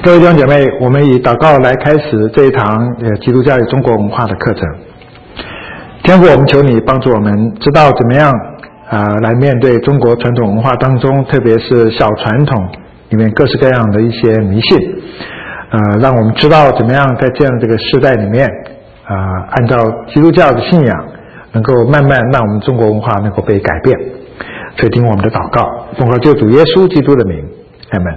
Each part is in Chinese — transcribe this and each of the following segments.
各位弟兄姐妹，我们以祷告来开始这一堂基督教与中国文化的课程。天父，我们求你帮助我们知道怎么样来面对中国传统文化当中，特别是小传统里面各式各样的一些迷信，让我们知道怎么样在这样这个时代里面按照基督教的信仰，能够慢慢让我们中国文化能够被改变。所以听我们的祷告，奉靠救主耶稣基督的名，阿们。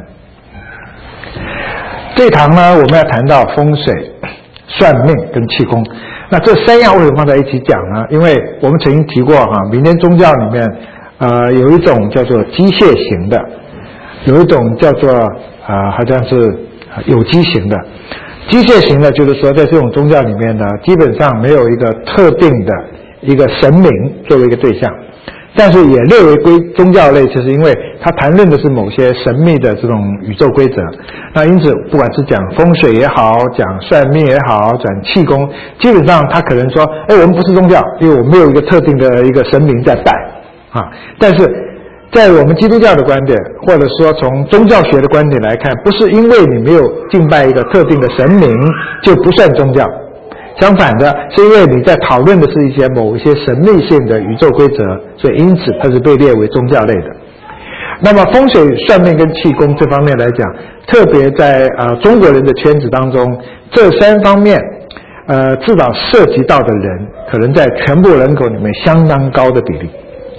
这一堂呢，我们要谈到风水、算命跟气功。那这三样为什么放在一起讲呢？因为我们曾经提过民间宗教里面有一种叫做机械型的，有一种叫做好像是有机型的。机械型的就是说在这种宗教里面呢，基本上没有一个特定的一个神明作为一个对象，但是也列为归宗教类，就是因为它谈论的是某些神秘的这种宇宙规则。那因此不管是讲风水也好，讲算命也好，讲气功，基本上他可能说我们不是宗教，因为我们没有一个特定的一个神明在拜但是在我们基督教的观点，或者说从宗教学的观点来看，不是因为你没有敬拜一个特定的神明就不算宗教，相反的是因为你在讨论的是某一些神秘性的宇宙规则，所以因此它是被列为宗教类的。那么风水、算命跟气功这方面来讲，特别在中国人的圈子当中，这三方面至少涉及到的人，可能在全部人口里面相当高的比例，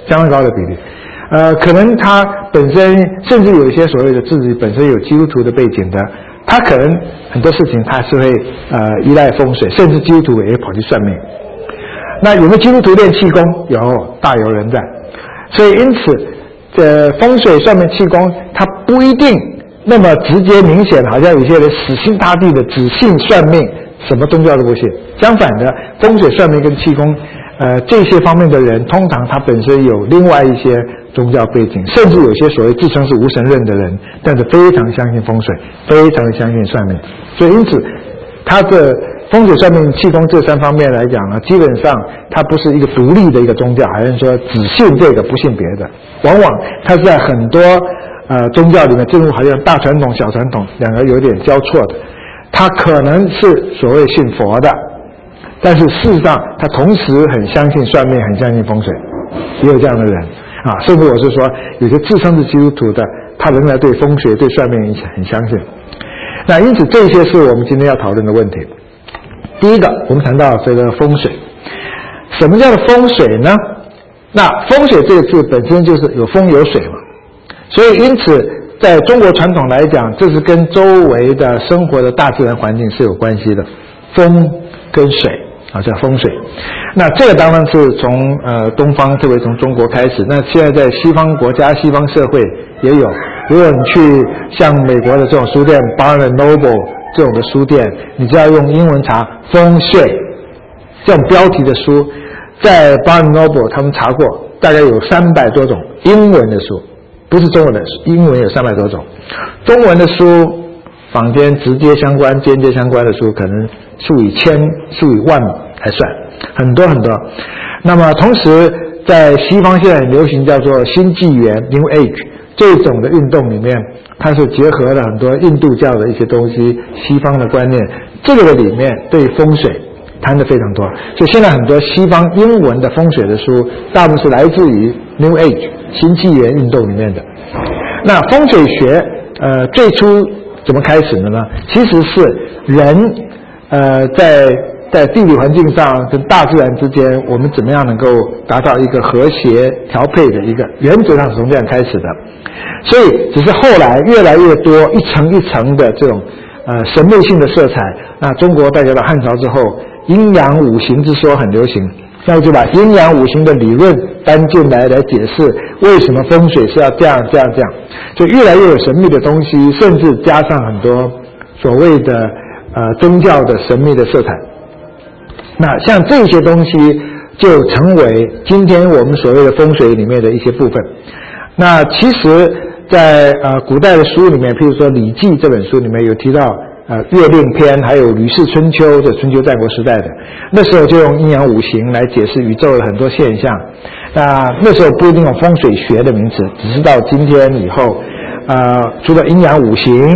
可能他本身甚至有一些所谓的自己本身有基督徒的背景的，他可能很多事情他是会依赖风水，甚至基督徒也跑去算命。那有没有基督徒练气功？有，大有人在。所以因此风水、算命、气功它不一定那么直接明显，好像有些人死心塌地的只信算命，什么宗教都不信。相反的，风水、算命跟气功这些方面的人，通常他本身有另外一些宗教背景，甚至有些所谓自称是无神论的人，但是非常相信风水，非常相信算命。所以因此他的风水、算命、气功这三方面来讲呢，基本上它不是一个独立的一个宗教，还是说只信这个不信别的。往往它是在很多宗教里面，正如好像大传统、小传统两个有点交错的。它可能是所谓信佛的，但是事实上他同时很相信算命，很相信风水，也有这样的人甚至我是说有些自称是基督徒的，他仍然对风水、对算命很相信。那因此这些是我们今天要讨论的问题。第一个，我们谈到这个风水。什么叫做风水呢？那风水这个字本身就是有风有水嘛，所以因此在中国传统来讲，这是跟周围的生活的大自然环境是有关系的，风跟水叫风水。那这个当然是从东方，特别从中国开始。那现在在西方国家、西方社会也有。如果你去像美国的这种书店 Barnes & Noble 这种的书店，你只要用英文查风水这种标题的书，在 Barnes & Noble 他们查过，大概有300多种英文的书，不是中文的，英文有300多种。中文的书坊间直接相关、间接相关的书可能数以千、数以万还算，很多很多。那么同时在西方现在很流行叫做新纪元 New Age 这种的运动里面，它是结合了很多印度教的一些东西，西方的观念，这个里面对风水谈得非常多。所以现在很多西方英文的风水的书，大部分是来自于 New Age 新纪元运动里面的。那风水学最初怎么开始的呢？其实是人在地理环境上跟大自然之间，我们怎么样能够达到一个和谐调配的一个原则上是从这样开始的。所以只是后来越来越多一层一层的这种神秘性的色彩。那中国大家到汉朝之后，阴阳五行之说很流行，那就把阴阳五行的理论搬进来解释为什么风水是要这样，就越来越有神秘的东西，甚至加上很多所谓的宗教的神秘的色彩。那像这些东西就成为今天我们所谓的风水里面的一些部分。那其实在古代的书里面，譬如说《礼记》这本书里面有提到月令篇，还有《吕氏春秋》的春秋战国时代的，那时候就用阴阳五行来解释宇宙的很多现象。那时候不一定用风水学的名词，只是到今天以后除了阴阳五行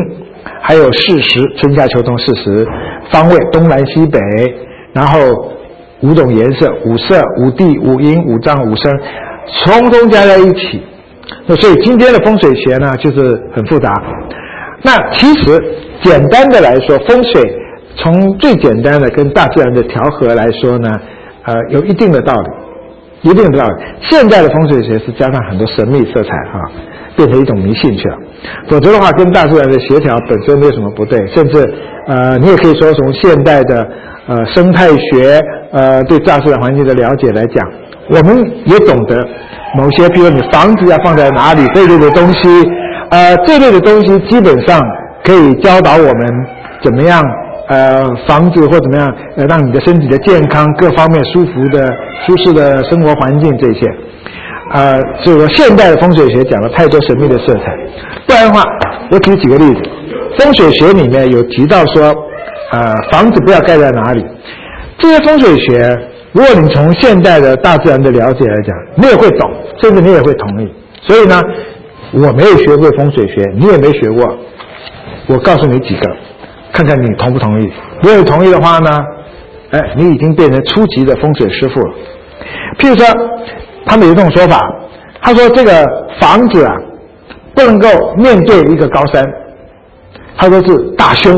还有四时，春夏秋冬四时，方位东南西北，然后5种颜色，5色、5地、5音、5脏、5声，统统加在一起。那所以今天的风水学呢，就是很复杂。那其实简单的来说，风水从最简单的跟大自然的调和来说呢，有一定的道理，一定的道理。现在的风水学是加上很多神秘色彩变成一种迷信去了。否则的话，跟大自然的协调本身没有什么不对，甚至你也可以说从现代的生态学对大自然环境的了解来讲，我们也懂得某些，比如你房子要放在哪里这类的东西，这类的东西基本上可以教导我们怎么样房子或怎么样让你的身体的健康各方面舒适的生活环境这些。所以说现代的风水学讲了太多神秘的色彩，不然的话，我举几个例子。风水学里面有提到说，房子不要盖在哪里。这些风水学，如果你从现代的大自然的了解来讲，你也会懂，甚至你也会同意。所以呢，我没有学过风水学，你也没学过，我告诉你几个，看看你同不同意。如果你同意的话呢，你已经变成初级的风水师傅了。譬如说，他们有一种说法，他说这个房子不能够面对一个高山，他说是大凶。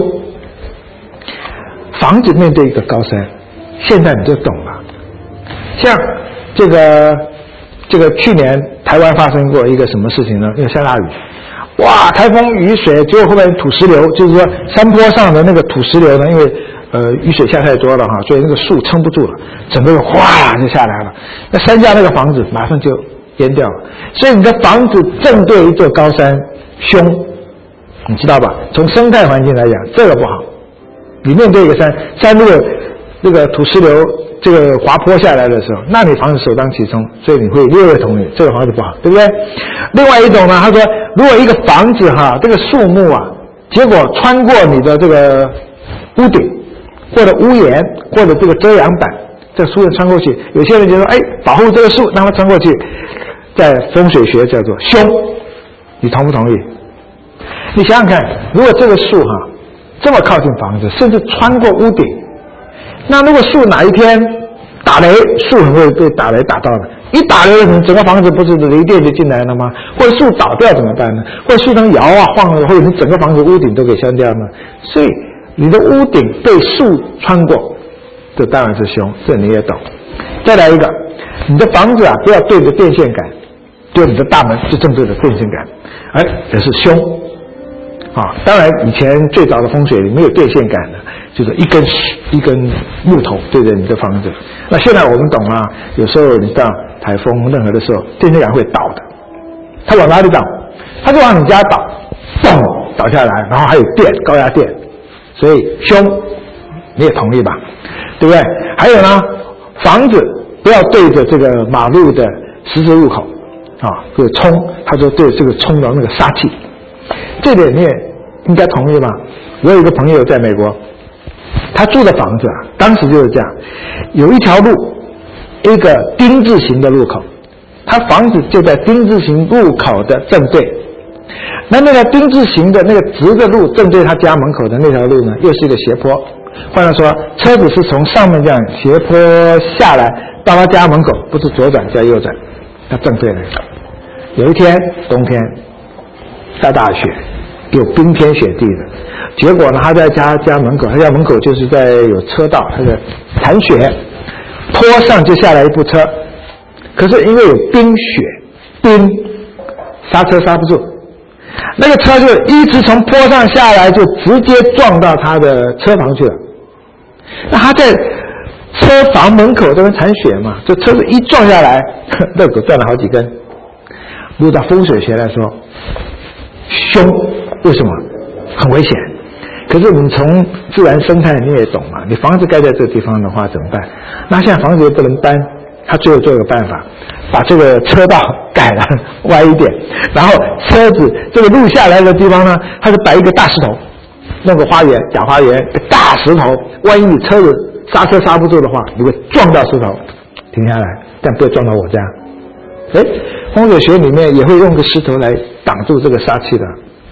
房子面对一个高山，现在你就懂了。像这个去年台湾发生过一个什么事情呢？因为下大雨，哇，台风雨水，结果后面土石流，就是说山坡上的那个土石流呢，因为雨水下太多了所以那个树撑不住了，整个哗就下来了，那山下那个房子马上就淹掉了。所以你的房子正对一座高山，凶，你知道吧？从生态环境来讲，这个不好。你面对一个山路的那个土石流这个滑坡下来的时候，那你房子首当其冲，所以你会略同意这个房子不好，对不对？另外一种呢，他说如果一个房子这个树木结果穿过你的这个屋顶或者屋檐或者这个遮阳板，这个树穿过去，有些人就说保护这个树让它穿过去，在风水学叫做凶，你同不同意？你想想看，如果这个树这么靠近房子，甚至穿过屋顶，那如果树哪一天打雷，树很会被打雷打到的，一打雷整个房子不是雷电就进来了吗？或者树倒掉怎么办呢？或者树藤摇晃了，或者你整个房子屋顶都给掀掉呢？所以你的屋顶被树穿过，这当然是凶，这你也懂。再来一个，你的房子不要对着电线杆，对你的大门是正对着电线杆，也是凶。当然以前最早的风水里没有电线杆的，就是一根木头对着你的房子。那现在我们懂了，有时候你到台风任何的时候，电线杆会倒的。它往哪里倒？它就往你家倒，咚倒下来，然后还有电，高压电，所以凶，你也同意吧？对不对？还有呢，房子不要对着这个马路的十字路口这个冲，他说对这个冲到那个杀气。这点你也应该同意吧？我有一个朋友在美国，他住的房子当时就是这样，有一条路，一个丁字形的路口，他房子就在丁字形路口的正对。那个丁字形的那个直的路正对他家门口的那条路呢，又是一个斜坡。换句话说，车子是从上面这样斜坡下来到他家门口，不是左转加右转，他正对了。有一天冬天下大雪，有冰天雪地的，结果呢，他在家门口，他家门口就是在有车道，他的铲雪，坡上就下来一部车，可是因为有冰，刹车刹不住，那个车就一直从坡上下来，就直接撞到他的车房去了。那他在车房门口这边铲雪嘛，这车子一撞下来，肋骨断了好几根。如果到风水学来说，凶，为什么？很危险。可是你从自然生态你也懂嘛，你房子盖在这个地方的话怎么办？那现在房子又不能搬，他最后做一个办法，把这个车道改了歪一点，然后车子这个路下来的地方呢，他就摆一个大石头，弄个花园，假花园，大石头，万一你车子刹车刹不住的话，你会撞到石头停下来，但不会撞到我家。风水学里面也会用个石头来挡住这个杀气的。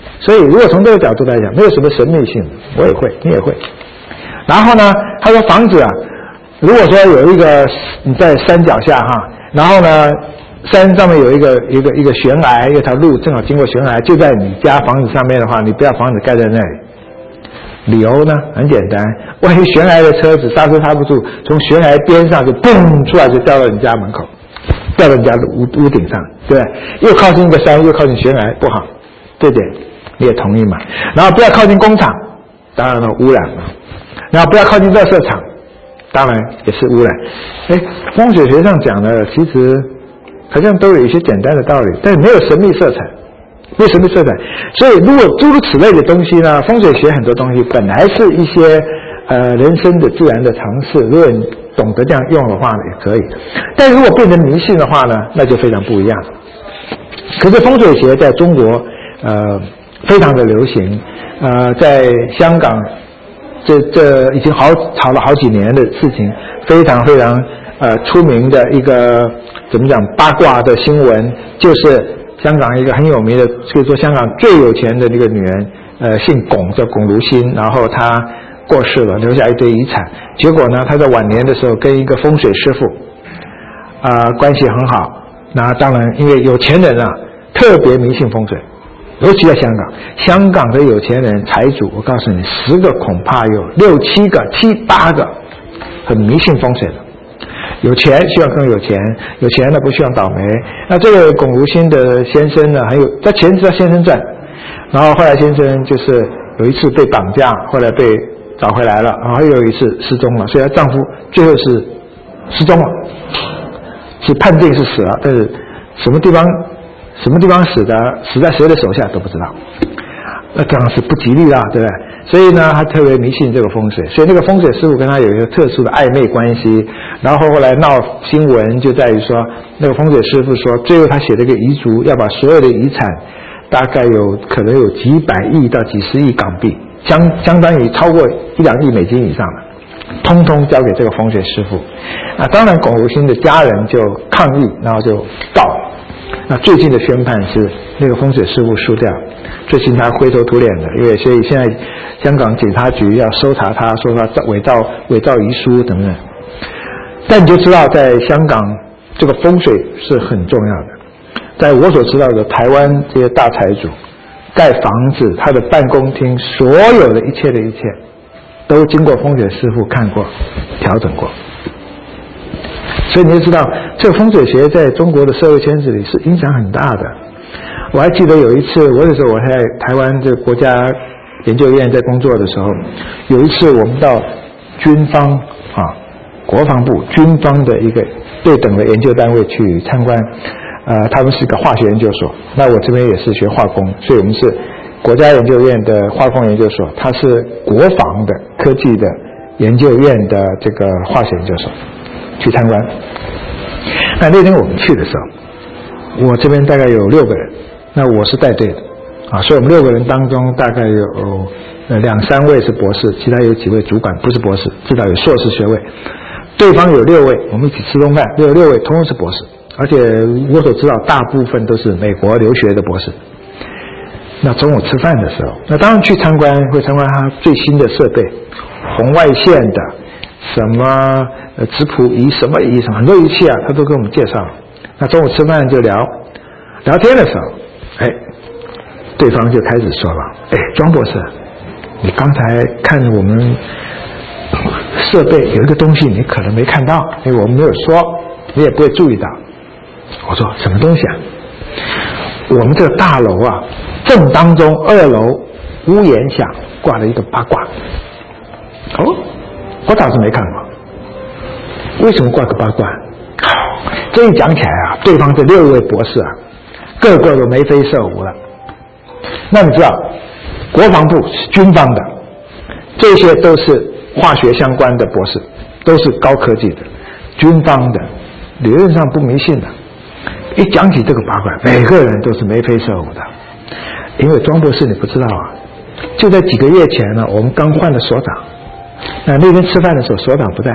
所以如果从这个角度来讲，没有什么神秘性，我也会，你也会。然后呢，他说房子啊，如果说有一个你在山脚下哈，然后呢山上面有一个悬崖，一条路正好经过悬崖，就在你家房子上面的话，你不要房子盖在那里。理由呢很简单，万一悬崖的车子刹车刹不住，从悬崖边上就砰出来，就掉到你家门口，掉到你家的屋顶上，对不对？又靠近一个山，又靠近悬崖，不好，这点你也同意嘛？然后不要靠近工厂，当然了，污染嘛。然后不要靠近垃圾场，当然也是污染。风水学上讲的，其实好像都有一些简单的道理，但是没有神秘色彩。没有神秘色彩，所以如果诸如此类的东西呢，风水学很多东西本来是一些人生的自然的常识，如果你懂得这样用的话呢，也可以。但如果变成迷信的话呢，那就非常不一样。可是风水学在中国非常的流行，在香港这已经吵了好几年的事情，非常非常出名的一个怎么讲八卦的新闻，就是香港一个很有名的，可以说香港最有钱的那个女人，姓龚，叫龚如心，然后她过世了，留下一堆遗产。结果呢，她在晚年的时候跟一个风水师傅关系很好。那当然，因为有钱人啊特别迷信风水，尤其在香港，香港的有钱人财主，我告诉你，10个恐怕有6、7个、7、8个很迷信风水的。有钱希望更有钱，有钱呢不希望倒霉。那这个龚如心的先生呢，还有他钱是他先生赚，然后后来先生就是有一次被绑架，后来被找回来了，然后又有一次失踪了，所以她丈夫最后是失踪了，是判定是死了，但是什么地方死的，死在谁的手下都不知道，那当然是不吉利啦，对不对？所以呢，他特别迷信这个风水，所以那个风水师傅跟他有一个特殊的暧昧关系。然后后来闹新闻就在于说，那个风水师傅说，最后他写了一个遗嘱，要把所有的遗产，大概可能有几百亿到几十亿港币，相当于超过1、2亿美金以上的，通通交给这个风水师傅。当然龚如心的家人就抗议，然后就告。那最近的宣判是那个风水师傅输掉，最近他灰头土脸的，因为所以现在香港警察局要搜查他，说他伪造遗书等等。但你就知道，在香港这个风水是很重要的。在我所知道的台湾这些大财主盖房子，他的办公厅所有的一切都经过风水师傅看过调整过。所以你就知道，这个风水学在中国的社会圈子里是影响很大的。我还记得有一次，那时候我在台湾这个国家研究院在工作的时候，有一次我们到军方国防部军方的一个对等的研究单位去参观，他们是一个化学研究所，那我这边也是学化工，所以我们是国家研究院的化工研究所，它是国防的科技的研究院的这个化学研究所。去参观。那天我们去的时候，我这边大概有6个人，那我是带队的所以我们6个人当中大概有2、3位是博士，其他有几位主管不是博士，至少有硕士学位。对方有6位，我们一起吃中饭，有6位通通是博士，而且我所知道大部分都是美国留学的博士。那中午吃饭的时候，那当然会参观他最新的设备，红外线的什么质谱仪什么仪，很多仪器他都跟我们介绍。那中午吃饭就聊天的时候，对方就开始说了，庄博士，你刚才看我们设备有一个东西你可能没看到，因为我们没有说，你也不会注意到。我说什么东西啊？我们这个大楼正当中2楼屋檐下挂了一个八卦。我倒是没看过，为什么挂个八卦？这一讲起来对方这6位博士个个都眉飞色舞了。那你知道，国防部是军方的，这些都是化学相关的博士，都是高科技的，军方的，理论上不迷信的。一讲起这个八卦，每个人都是眉飞色舞的。因为庄博士你不知道就在几个月前呢，我们刚换了所长。那天吃饭的时候，所长不在，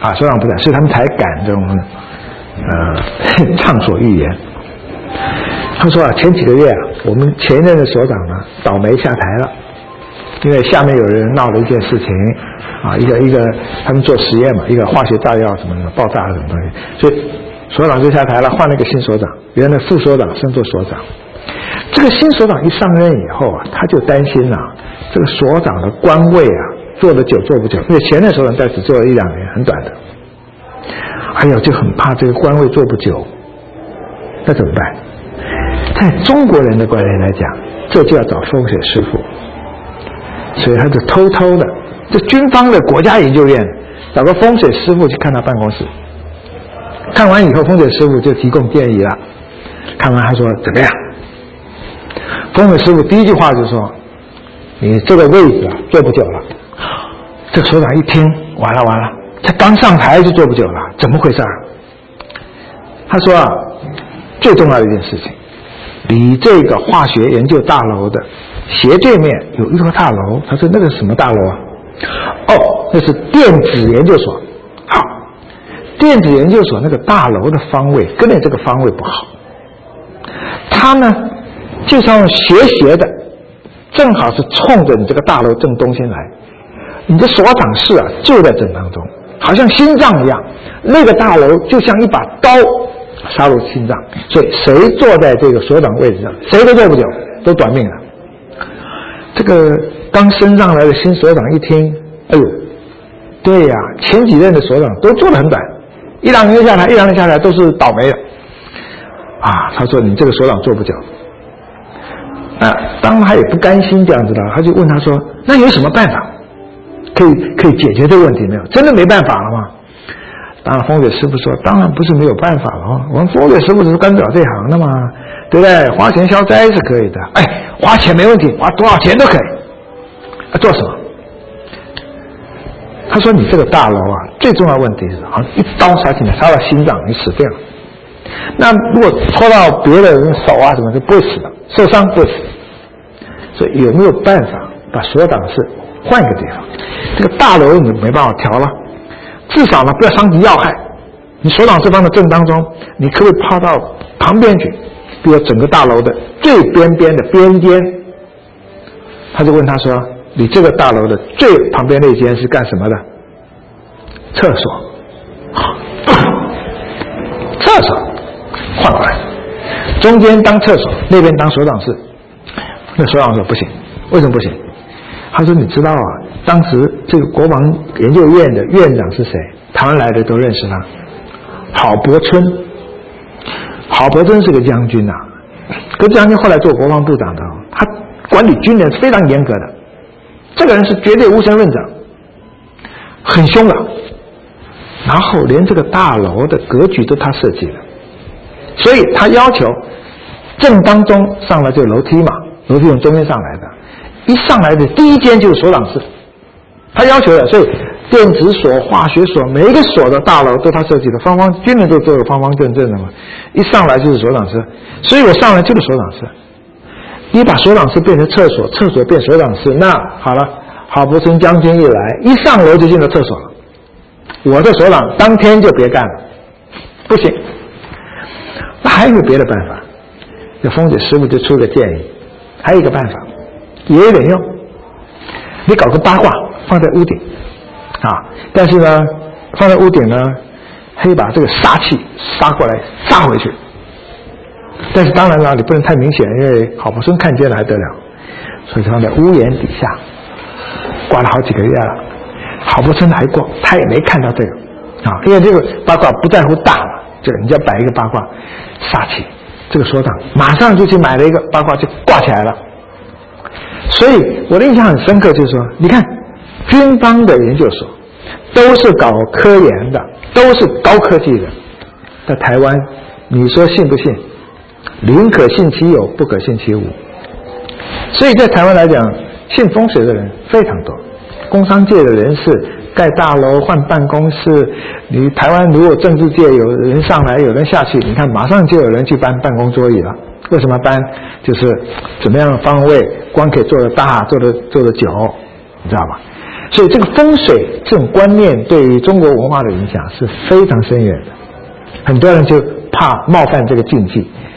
所以他们才敢这种畅所欲言。 他说前几个月我们前任的所长呢倒霉下台了，因为下面有人闹了一件事情一个他们做实验嘛，一个化学炸药什么的爆炸了什么东西，所以所长就下台了，换了一个新所长，原来副所长升做所长。这个新所长一上任以后他就担心这个所长的官位做得久做不久，因为前任所长在只做了1-2年，很短的。哎呦，就很怕这个官位做不久，那怎么办？在中国人的观念来讲，这就要找风水师傅，所以他就偷偷的，这军方的国家研究院找个风水师傅去看他办公室，看完以后风水师傅就提供建议了，看完他说怎么样？风水师傅第一句话就说：“你这个位置坐不久了。”这个所长一听，完了，他刚上台就坐不久了，怎么回事？他说最重要的一件事情，你这个化学研究大楼的斜对面有一座大楼，他说那个是什么大楼那是电子研究所。好，电子研究所那个大楼的方位跟你这个方位不好，他呢就像斜的，正好是冲着你这个大楼正东心来，你的所长室就在正当中，好像心脏一样，那个大楼就像一把刀杀入心脏，所以谁坐在这个所长位置上，谁都坐不久，都短命了。这个刚升上来的新所长一听，哎呦，对呀，前几任的所长都做得很短，1-2年下来都是倒霉的他说你这个所长做不久。当然他也不甘心这样子的，他就问他说：“那有什么办法可以解决这个问题没有？真的没办法了吗？”当然风水师傅说：“当然不是没有办法了我们风水师傅只是干不了这行的嘛，对不对？花钱消灾是可以的，花钱没问题，花多少钱都可以。做什么？”他说：“你这个大楼最重要的问题是，一刀杀进来，杀到心脏，你死掉了。那如果戳到别的人手什么就不会死的，受伤不会死。所以有没有办法把所长室换一个地方？这个大楼你没办法调了，至少呢不要伤及要害。你所长室放在正当中，你可不可以抛到旁边去？比如整个大楼的最边的边间。”他就问他说：“你这个大楼的最旁边那间是干什么的？”厕所。厕所换过来，中间当厕所，那边当所长室。那所长说不行，为什么不行？他说：“你知道当时这个国防研究院的院长是谁？台湾来的都认识他，郝柏村。郝柏村是个将军可将军后来做国防部长的他管理军人是非常严格的，这个人是绝对无神论者，很凶的。然后连这个大楼的格局都他设计的，所以他要求正当中上来就楼梯嘛，楼梯从中间上来的，一上来的第一间就是所长室，他要求的。所以电子所、化学所，每一个所的大楼都他设计的，军人都做的方方正正的嘛，一上来就是所长室，所以我上来就是所长室。你把所长室变成厕所，厕所变所长室，那好了，郝柏村将军一来，一上楼就进了厕所了。我的所长当天就别干了，不行。那还有别的办法？这风水师傅就出个建议，还有一个办法，也有点用。你搞个八卦放在屋顶但是呢，放在屋顶呢，可以把这个杀气杀过来，杀回去。但是当然了，你不能太明显，因为郝柏村看见了还得了，所以放在屋檐底下，挂了好几个月了。郝柏村来过，他也没看到这个因为这个八卦不在乎大嘛，就你要摆一个八卦杀气，这个所长马上就去买了一个八卦就挂起来了。所以我的印象很深刻，就是说，你看军方的研究所都是搞科研的，都是高科技的，在台湾你说信不信？宁可信其有，不可信其无。所以在台湾来讲，信风水的人非常多，工商界的人士盖大楼换办公室，你台湾如果政治界有人上来有人下去，你看马上就有人去搬办公桌椅了。为什么搬？就是怎么样的方位，光可以做得大，做得久，你知道吧？所以这个风水这种观念对于中国文化的影响是非常深远的。很多人就怕冒犯这个禁忌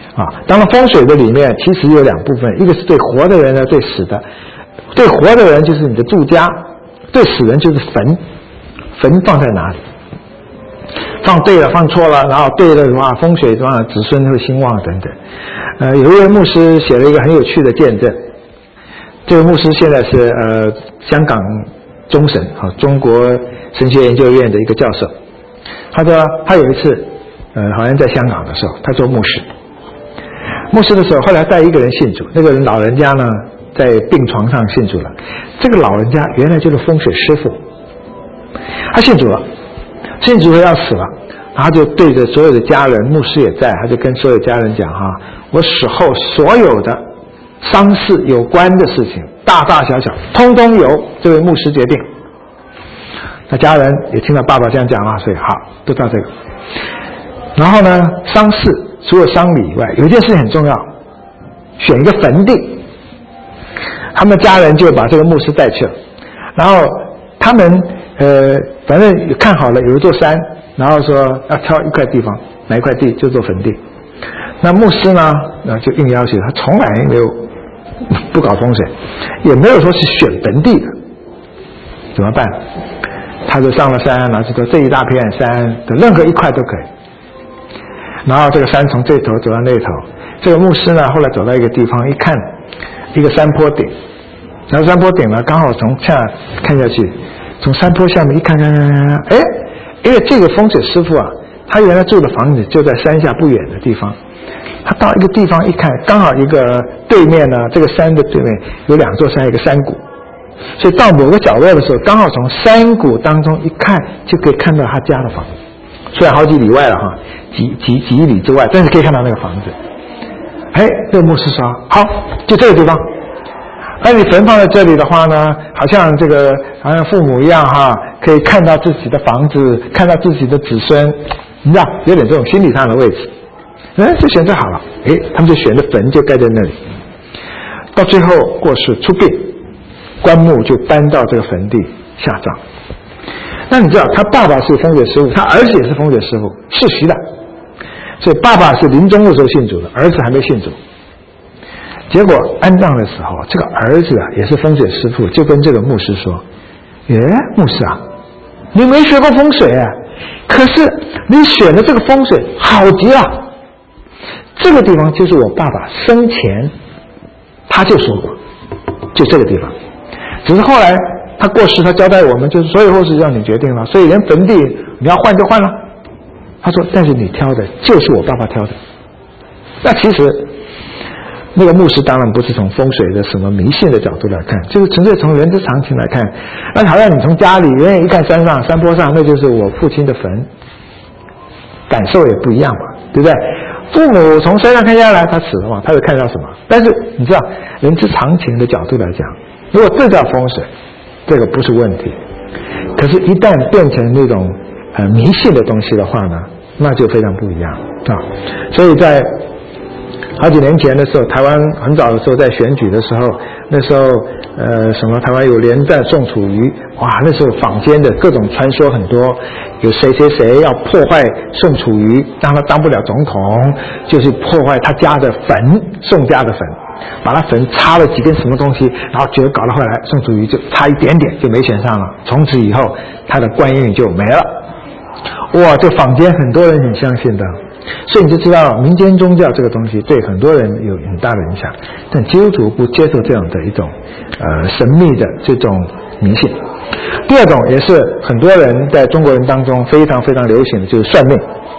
当然风水的里面其实有两部分，一个是对活的人呢，对死的。对活的人就是你的住家，对死人就是坟，坟放在哪里？放对了，放错了，然后对了的话，风水的话，子孙会兴旺等等。有一位牧师写了一个很有趣的见证。这位牧师现在是香港中神中国神学研究院的一个教授。他说他有一次好像在香港的时候，他做牧师。牧师的时候，后来带一个人信主，那个人老人家呢在病床上信主了。这个老人家原来就是风水师傅，他信主了。信主要死了，然后就对着所有的家人，牧师也在，他就跟所有家人讲我死后所有的丧事有关的事情，大大小小，通通由这位牧师决定。那家人也听到爸爸这样讲了，所以好，都到这个。然后呢，丧事除了丧礼以外，有一件事情很重要，选一个坟地。他们家人就把这个牧师带去了，然后他们反正看好了有一座山，然后说要挑一块地方，哪一块地就做坟地。那牧师呢就硬要求，他从来没有不搞风水，也没有说是选坟地的，怎么办？他就上了山，然后就说这一大片山的任何一块都可以。然后这个山从这头走到那头，这个牧师呢后来走到一个地方，一看一个山坡顶，然后山坡顶呢刚好从下看下去，从山坡下面一看，因为这个风水师傅他原来住的房子就在山下不远的地方。他到一个地方一看，刚好一个对面呢，这个山的对面有两座山，一个山谷，所以到某个角落的时候，刚好从山谷当中一看，就可以看到他家的房子，虽然好几里外了几里之外，但是可以看到那个房子。这个牧师说好，就这个地方。而你坟放在这里的话呢，好像父母一样可以看到自己的房子，看到自己的子孙，你知道有点这种心理上的位置。就选择好了，他们就选的坟就盖在那里。到最后过世出殡，棺木就搬到这个坟地下葬。那你知道他爸爸是风水师傅，他儿子也是风水师傅，世袭的，所以爸爸是临终的时候信主的，儿子还没信主。结果安葬的时候，这个儿子也是风水师傅，就跟这个牧师说：牧师你没学过风水可是你选的这个风水好极了，这个地方就是我爸爸生前他就说过，就这个地方。只是后来他过世，他交代我们就是所有后事让你决定了，所以连坟地你要换就换了。他说但是你挑的就是我爸爸挑的。那其实那个牧师当然不是从风水的什么迷信的角度来看，就是纯粹从人之常情来看。那好像你从家里远远一看山上山坡上，那就是我父亲的坟，感受也不一样嘛，对不对？父母从山上看下来，他死了嘛，他会看到什么？但是你知道人之常情的角度来讲，如果这叫风水，这个不是问题。可是一旦变成那种迷信的东西的话呢，那就非常不一样所以在好几年前的时候，台湾很早的时候在选举的时候，那时候什么台湾有连战宋楚瑜，那时候坊间的各种传说很多，有谁谁谁要破坏宋楚瑜，让他当不了总统，就是破坏他家的坟，宋家的坟，把他坟插了几根什么东西，然后结果搞到后来宋楚瑜就差一点点就没选上了，从此以后他的官运就没了。这坊间很多人很相信的。所以你就知道民间宗教这个东西对很多人有很大的影响，但基督徒不接受这样的一种神秘的这种迷信。第二种也是很多人在中国人当中非常非常流行的，就是算命。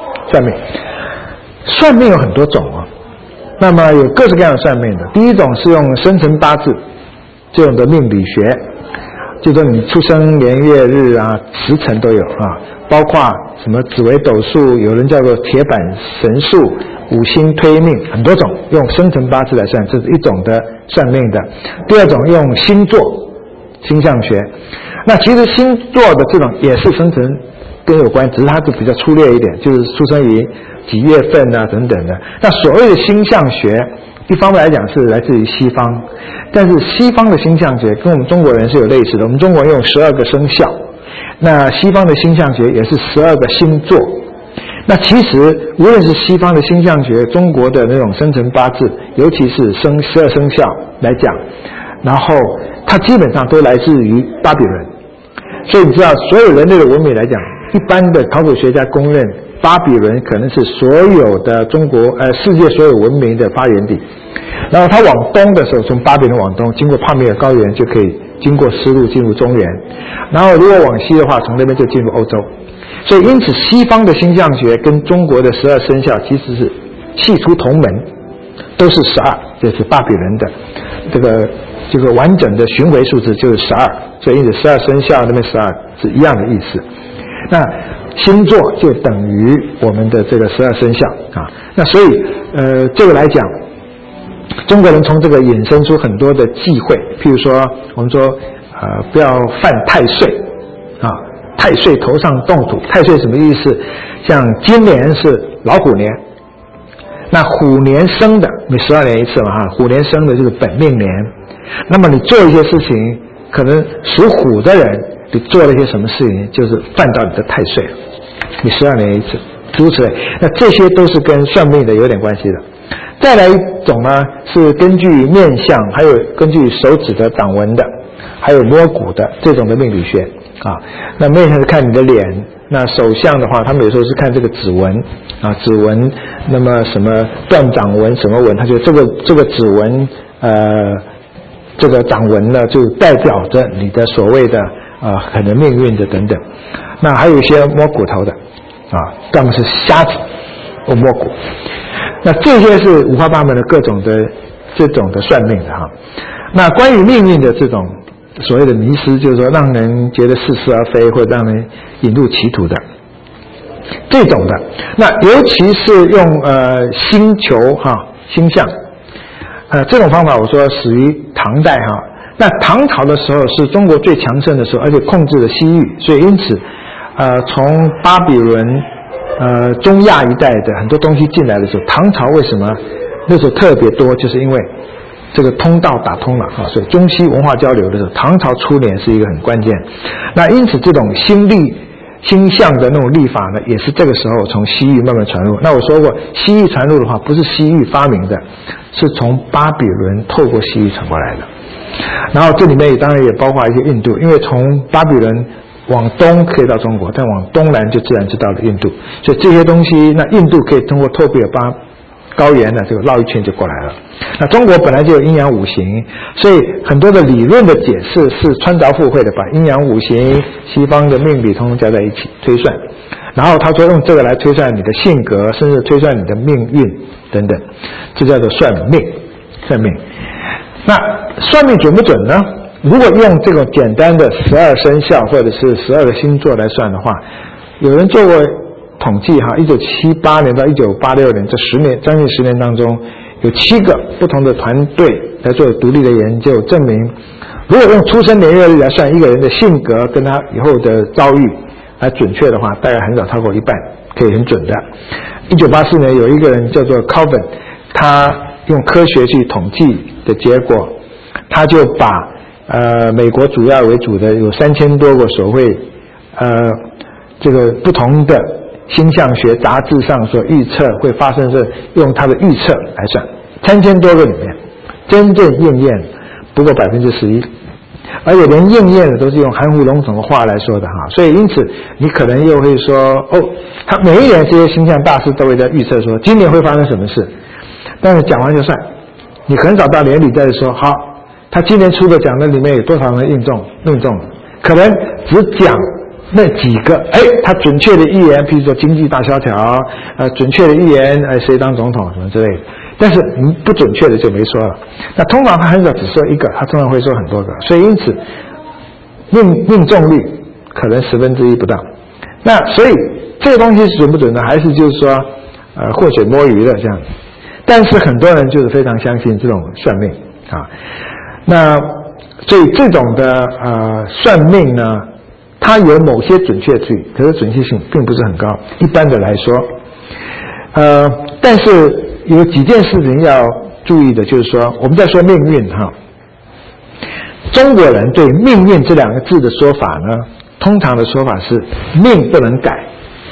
算命有很多种那么有各式各样的算命的。第一种是用生辰八字这种的命理学，就说你出生年月日时辰都有包括什么紫微斗数，有人叫做铁板神术，五星推命，很多种，用生辰八字来算，这是一种的算命的。第二种用星座星象学，那其实星座的这种也是生辰跟有关，只是它就比较粗略一点，就是出生于几月份等等的。那所谓的星象学一方面来讲是来自于西方，但是西方的星象学跟我们中国人是有类似的，我们中国人用12个生肖，那西方的星象学也是12个星座。那其实无论是西方的星象学，中国的那种生辰八字，尤其是12生肖来讲，然后它基本上都来自于巴比伦。所以你知道，所有人类的文明来讲，一般的考古学家公认，巴比伦可能是所有的世界所有文明的发源地。然后它往东的时候，从巴比伦往东，经过帕米尔高原就可以经过丝路进入中原，然后如果往西的话，从那边就进入欧洲。所以因此西方的星象学跟中国的12生肖其实是系出同门，都是12，就是巴比伦的这个完整的巡回数字就是12，所以因此12生肖那边12是一样的意思。那星座就等于我们的这个12生肖啊。那所以这个来讲，中国人从这个衍生出很多的忌讳，譬如说我们说不要犯太岁啊，太岁头上动土。太岁什么意思？像今年是老虎年，那虎年生的，每12年一次嘛，虎年生的就是本命年。那么你做一些事情，可能属虎的人，你做了一些什么事情，就是犯到你的太岁了，你12年一次，诸如此类。那这些都是跟算命的有点关系的。再来一种呢，是根据面相，还有根据手指的掌纹的，还有摸骨的这种的命理学啊。那面相是看你的脸，那手相的话，他们有时候是看这个指纹啊，指纹，那么什么断掌纹什么纹，他就这个指纹这个掌纹呢，就代表着你的所谓的可能命运的等等。那还有一些摸骨头的啊，要么是瞎子或摸骨。那这些是五花八门的各种的这种的算命的哈。那关于命运的这种所谓的迷失，就是说让人觉得似是而非，或者让人引入歧途的这种的。那尤其是用星球星象，这种方法我说始于唐代哈。那唐朝的时候是中国最强盛的时候，而且控制了西域，所以因此从巴比伦中亚一带的很多东西进来的时候，唐朝为什么那时候特别多，就是因为这个通道打通了啊，所以中西文化交流的时候，唐朝初年是一个很关键。那因此这种星象的那种历法呢，也是这个时候从西域慢慢传入。那我说过，西域传入的话，不是西域发明的，是从巴比伦透过西域传过来的。然后这里面当然也包括一些印度，因为从巴比伦往东可以到中国，但往东南就自然就到了印度，所以这些东西，那印度可以通过托比尔巴高原呢，这个绕一圈就过来了。那中国本来就有阴阳五行，所以很多的理论的解释是穿凿附会的，把阴阳五行、西方的命理通通加在一起推算，然后他说用这个来推算你的性格，甚至推算你的命运等等，这叫做算命。那算命准不准呢？如果用这个简单的12生肖或者是12个星座来算的话，有人做过统计1978年到1986年这10年将近10年当中，有7个不同的团队来做独立的研究，证明如果用出生年月日来算一个人的性格跟他以后的遭遇来准确的话，大概很少超过一半可以很准的。1984年有一个人叫做 Calvin， 他用科学去统计的结果，他就把美国主要为主的有3000多个所谓这个不同的星象学杂志上所预测会发生的，用他的预测来算，3000多个里面真正应验不过11%，而且连应验的都是用含糊笼统的话来说的哈。所以因此你可能又会说他每一年这些星象大师都会在预测说今年会发生什么事，但是讲完就算，你很少到年底再说好他今年出的奖的里面有多少人命中，可能只讲那几个他准确的预言，譬如说经济大萧条准确的预言谁当总统什么之类的，但是不准确的就没说了。那通常他很少只说一个，他通常会说很多个，所以因此命中率可能1/10不到。那所以这个东西是准不准呢？还是就是说浑水摸鱼的这样。但是很多人就是非常相信这种算命啊。那所以这种的算命呢，它有某些准确率，可是准确性并不是很高。一般的来说，但是有几件事情要注意的，就是说我们在说命运中国人对命运这2个字的说法呢，通常的说法是命不能改，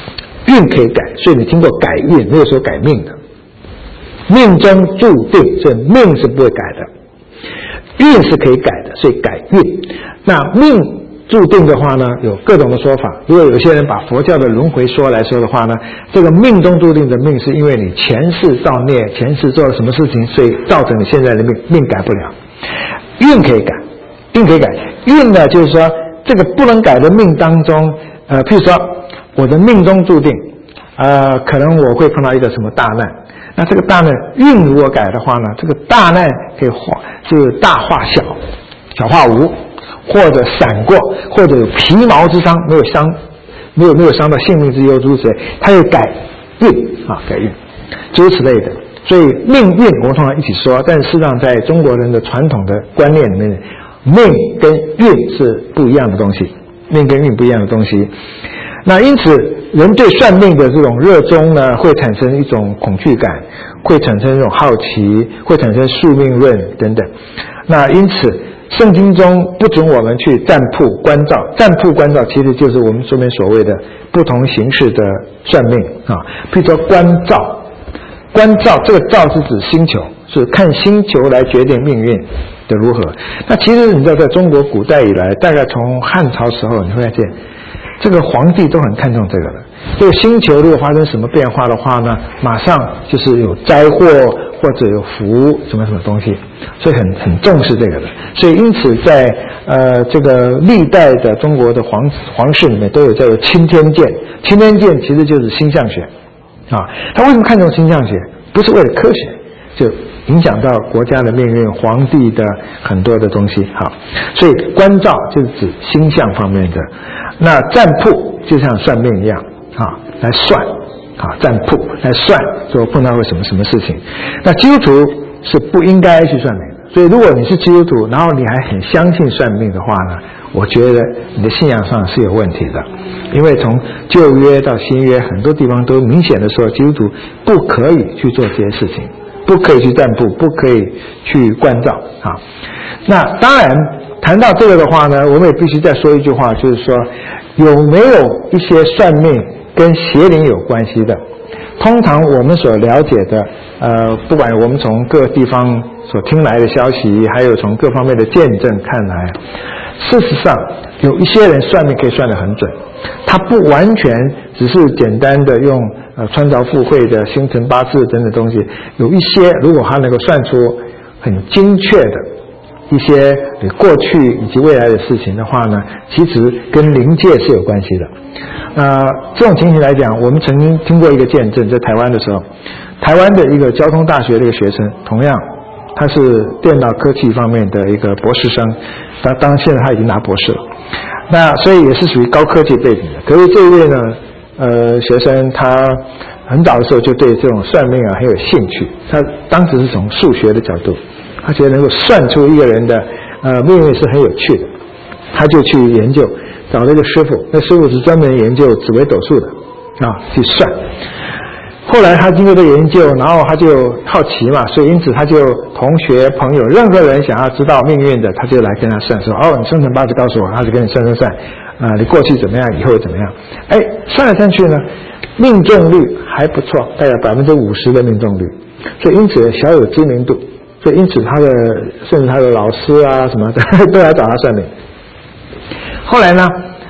运可以改，所以你听过改运，没有说改命的。命中注定，所以命是不会改的。运是可以改的，所以改运。那命注定的话呢，有各种的说法。如果有些人把佛教的轮回说来说的话呢，这个命中注定的命是因为你前世造孽，前世做了什么事情，所以造成你现在的命，命改不了。运可以改，运可以改。运呢，就是说这个不能改的命当中，譬如说我的命中注定，可能我会碰到一个什么大难。那这个大难运如果改的话呢，这个大难可以化，是大化小，小化无，或者闪过，或者有皮毛之伤，没有伤，没有伤到性命之忧，诸如此类，它会改运啊，改运，诸如此类的。所以命运我们通常一起说，但事实上在中国人的传统的观念里面，命跟运是不一样的东西，命跟运不一样的东西。那因此人对算命的这种热衷呢，会产生一种恐惧感，会产生一种好奇，会产生宿命论等等。那因此圣经中不准我们去占卜观照，占卜观照其实就是我们这边所谓的不同形式的算命啊。譬如说观照，观照这个照是指星球，是看星球来决定命运的如何。那其实你知道，在中国古代以来，大概从汉朝时候，你会发现这个皇帝都很看重这个的。这个星球如果发生什么变化的话呢，马上就是有灾祸或者有福什么什么东西，所以很重视这个的。所以因此在这个历代的中国的皇室里面都有叫做钦天监。钦天监其实就是星象学啊。他为什么看重星象学？不是为了科学，就影响到国家的命运，皇帝的很多的东西。好，所以观照就是指星象方面的。那占卜就像算命一样啊，来算啊，占卜来算说碰到会什么什么事情。那基督徒是不应该去算命的。所以如果你是基督徒，然后你还很相信算命的话呢，我觉得你的信仰上是有问题的。因为从旧约到新约，很多地方都明显的说基督徒不可以去做这些事情，不可以去占卜，不可以去观照啊。那当然谈到这个的话呢，我们也必须再说一句话，就是说有没有一些算命跟邪灵有关系的？通常我们所了解的不管我们从各地方所听来的消息，还有从各方面的见证看来，事实上有一些人算命可以算得很准，他不完全只是简单的用穿凿附会的星辰八字等等东西，有一些如果他能够算出很精确的一些你过去以及未来的事情的话呢，其实跟灵界是有关系的。这种情形来讲，我们曾经听过一个见证，在台湾的时候，台湾的一个交通大学的一个学生，同样他是电脑科技方面的一个博士生，当然现在他已经拿博士了，那所以也是属于高科技背景的。可是这一位呢学生他很早的时候就对这种算命很有兴趣，他当时是从数学的角度，他觉得能够算出一个人的命运是很有趣的，他就去研究，找了一个师傅，那师傅是专门研究紫微斗数的去算。后来他经过这个研究，然后他就好奇嘛，所以因此他就同学朋友任何人想要知道命运的，他就来跟他算，说你生辰八字告诉我，他就跟你算你过去怎么样，以后怎么样。算来算去呢，命中率还不错，大概50%的命中率，所以因此小有知名度，所以因此甚至他的老师啊什么的都来找他算命。后来呢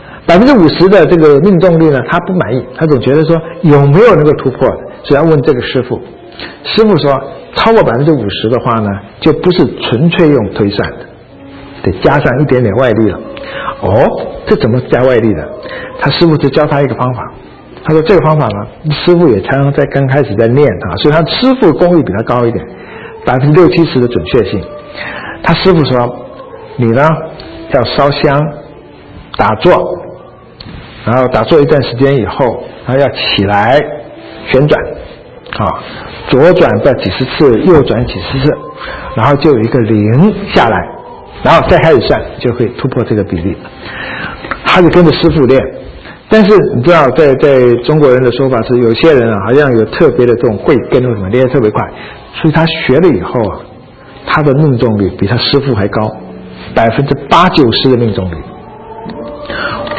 ，50%的这个命中率呢，他不满意，他总觉得说有没有能够突破的，所以要问这个师傅。师傅说，超过50%的话呢，就不是纯粹用推算的，得加上一点点外力了。这怎么加外力的？他师傅就教他一个方法。他说这个方法呢，师傅也常常在刚开始在练所以他师傅功力比他高一点，60-70%的准确性。他师傅说，你呢要烧香打坐，然后打坐一段时间以后，然后要起来旋转左转到几十次，右转几十次，然后就有一个0下来，然后再开始算，就会突破这个比例。他就跟着师傅练，但是你知道在中国人的说法是，有些人好像有特别的这种慧根或什么，练得特别快，所以他学了以后他的命中率比他师傅还高，80-90%的命中率。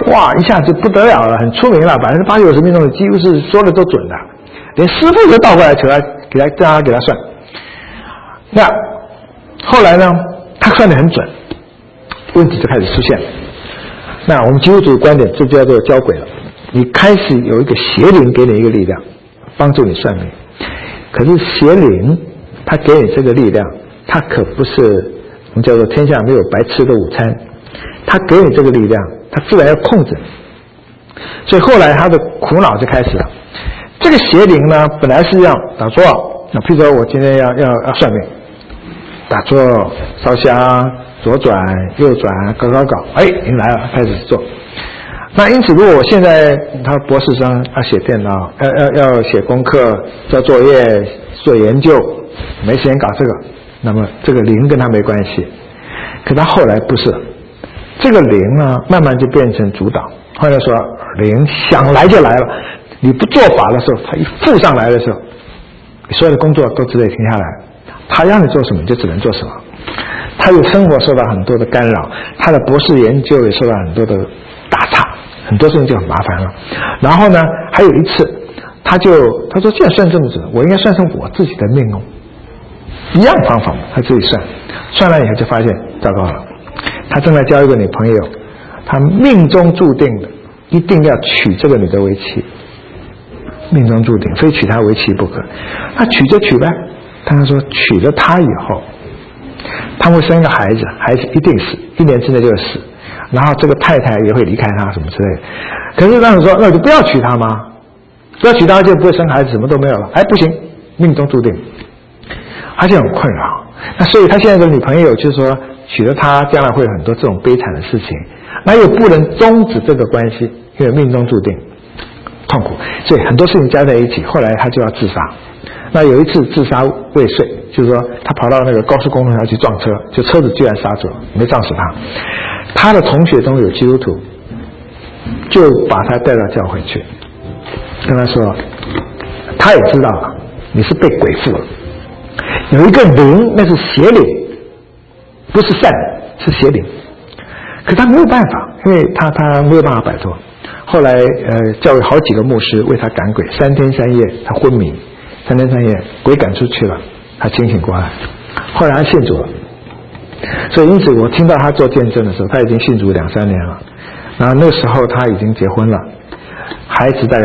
哇，一下就不得了了，很出名了，80%-90%命中几乎是说的都准的，连师傅都倒过来求他，让他给他算。那后来呢，他算得很准，问题就开始出现了。那我们基督徒观点，这就叫做交鬼了。你开始有一个邪灵给你一个力量，帮助你算命。可是邪灵他给你这个力量，他可不是我们叫做天下没有白吃的午餐，他给你这个力量，他自然要控制你。所以后来他的苦恼就开始了。这个邪灵呢，本来是要打坐，那譬如说我今天要算命，打坐烧香左转右转搞，哎，您来了，开始做。那因此，如果我现在他博士生要写电脑，要写功课、交作业、做研究，没时间搞这个，那么这个灵跟他没关系。可他后来不是，这个灵呢，慢慢就变成主导。后来说，灵想来就来了，你不做法的时候，他一附上来的时候，你所有的工作都只得停下来。他让你做什么，你就只能做什么。他的生活受到很多的干扰，他的博士研究也受到很多的打岔，很多事情就很麻烦了。然后呢，还有一次，他说，既然算这么准，我应该算成我自己的命哦。一样方法，他自己算了以后就发现糟糕了，他正在交一个女朋友，他命中注定的一定要娶这个女的为妻，命中注定，非娶她为妻不可。那娶就娶呗，但他说娶了她以后，他会生一个孩子，孩子一定死，1年之内就会死，然后这个太太也会离开他什么之类的。可是当时说，那我就不要娶她吗？不要娶她就不会生孩子，什么都没有了。哎，不行，命中注定，而且很困扰。那所以他现在的女朋友就是说，娶了她将来会有很多这种悲惨的事情，那又不能终止这个关系，因为命中注定痛苦，所以很多事情加在一起，后来他就要自杀。那有一次自杀未遂，就是说他跑到那个高速公路上去撞车，就车子居然刹住了，没撞死他。他的同学中有基督徒，就把他带到教会去，跟他说，他也知道了你是被鬼附了，有一个灵，那是邪灵，不是善，是邪灵。可他没有办法，因为他没有办法摆脱。后来教会好几个牧师为他赶鬼，3天3夜他昏迷，3天3夜鬼赶出去了，他清醒过来，后来他信主了。所以因此我听到他做见证的时候，他已经信主2-3年了，然后那个时候他已经结婚了，孩子大概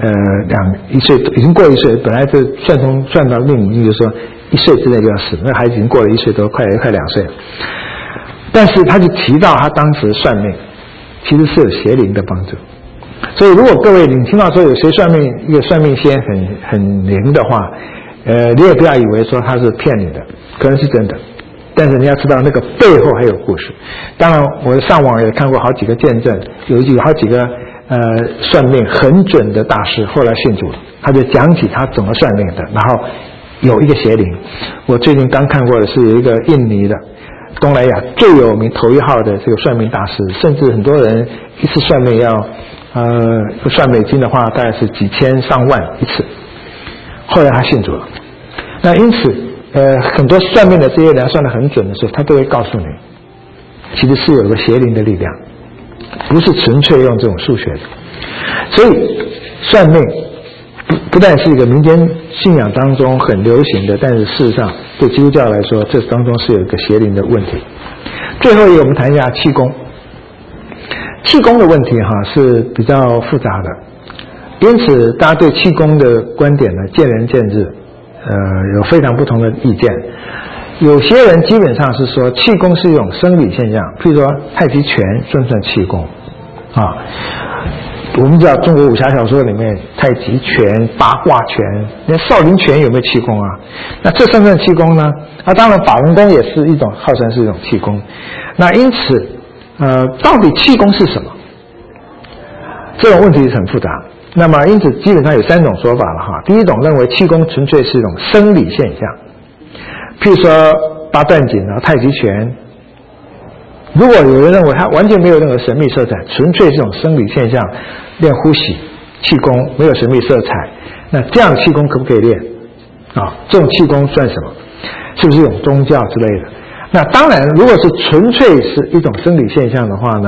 1岁，已经过了1岁，本来就算到命理，就是说1岁之内就要死，那孩子已经过了1岁多，快2岁了。但是他就提到他当时算命其实是有邪灵的帮助。所以如果各位你听到说有谁算命，一个算命仙很灵的话，你也不要以为说他是骗你的，可能是真的，但是你要知道那个背后还有故事。当然我上网也看过好几个见证，有好几个算命很准的大师后来信主了，他就讲起他怎么算命的，然后有一个邪灵。我最近刚看过的是有一个印尼的东南亚最有名头1号的这个算命大师，甚至很多人一次算命要算美金的话大概是几千上万一次，后来他信主了。那因此很多算命的这些人算得很准的时候，他都会告诉你其实是有一个邪灵的力量，不是纯粹用这种数学的。所以算命不但是一个民间信仰当中很流行的，但是事实上对基督教来说，这当中是有一个邪灵的问题。最后一个我们谈一下气功。气功的问题是比较复杂的，因此大家对气功的观点呢见仁见智，有非常不同的意见。有些人基本上是说气功是一种生理现象，譬如说太极拳算不算气功啊？我们知道中国武侠小说里面太极拳、八卦拳，连少林拳有没有气功啊？那这算不算气功呢？当然法轮功也是一种，号称是一种气功。那因此到底气功是什么？这种问题是很复杂。那么因此基本上有3种说法了第一种认为气功纯粹是一种生理现象，譬如说八段锦太极拳，如果有人认为它完全没有任何神秘色彩，纯粹是一种生理现象，练呼吸气功没有神秘色彩，那这样的气功可不可以练这种气功算什么？是不是一种宗教之类的？那当然如果是纯粹是一种生理现象的话呢，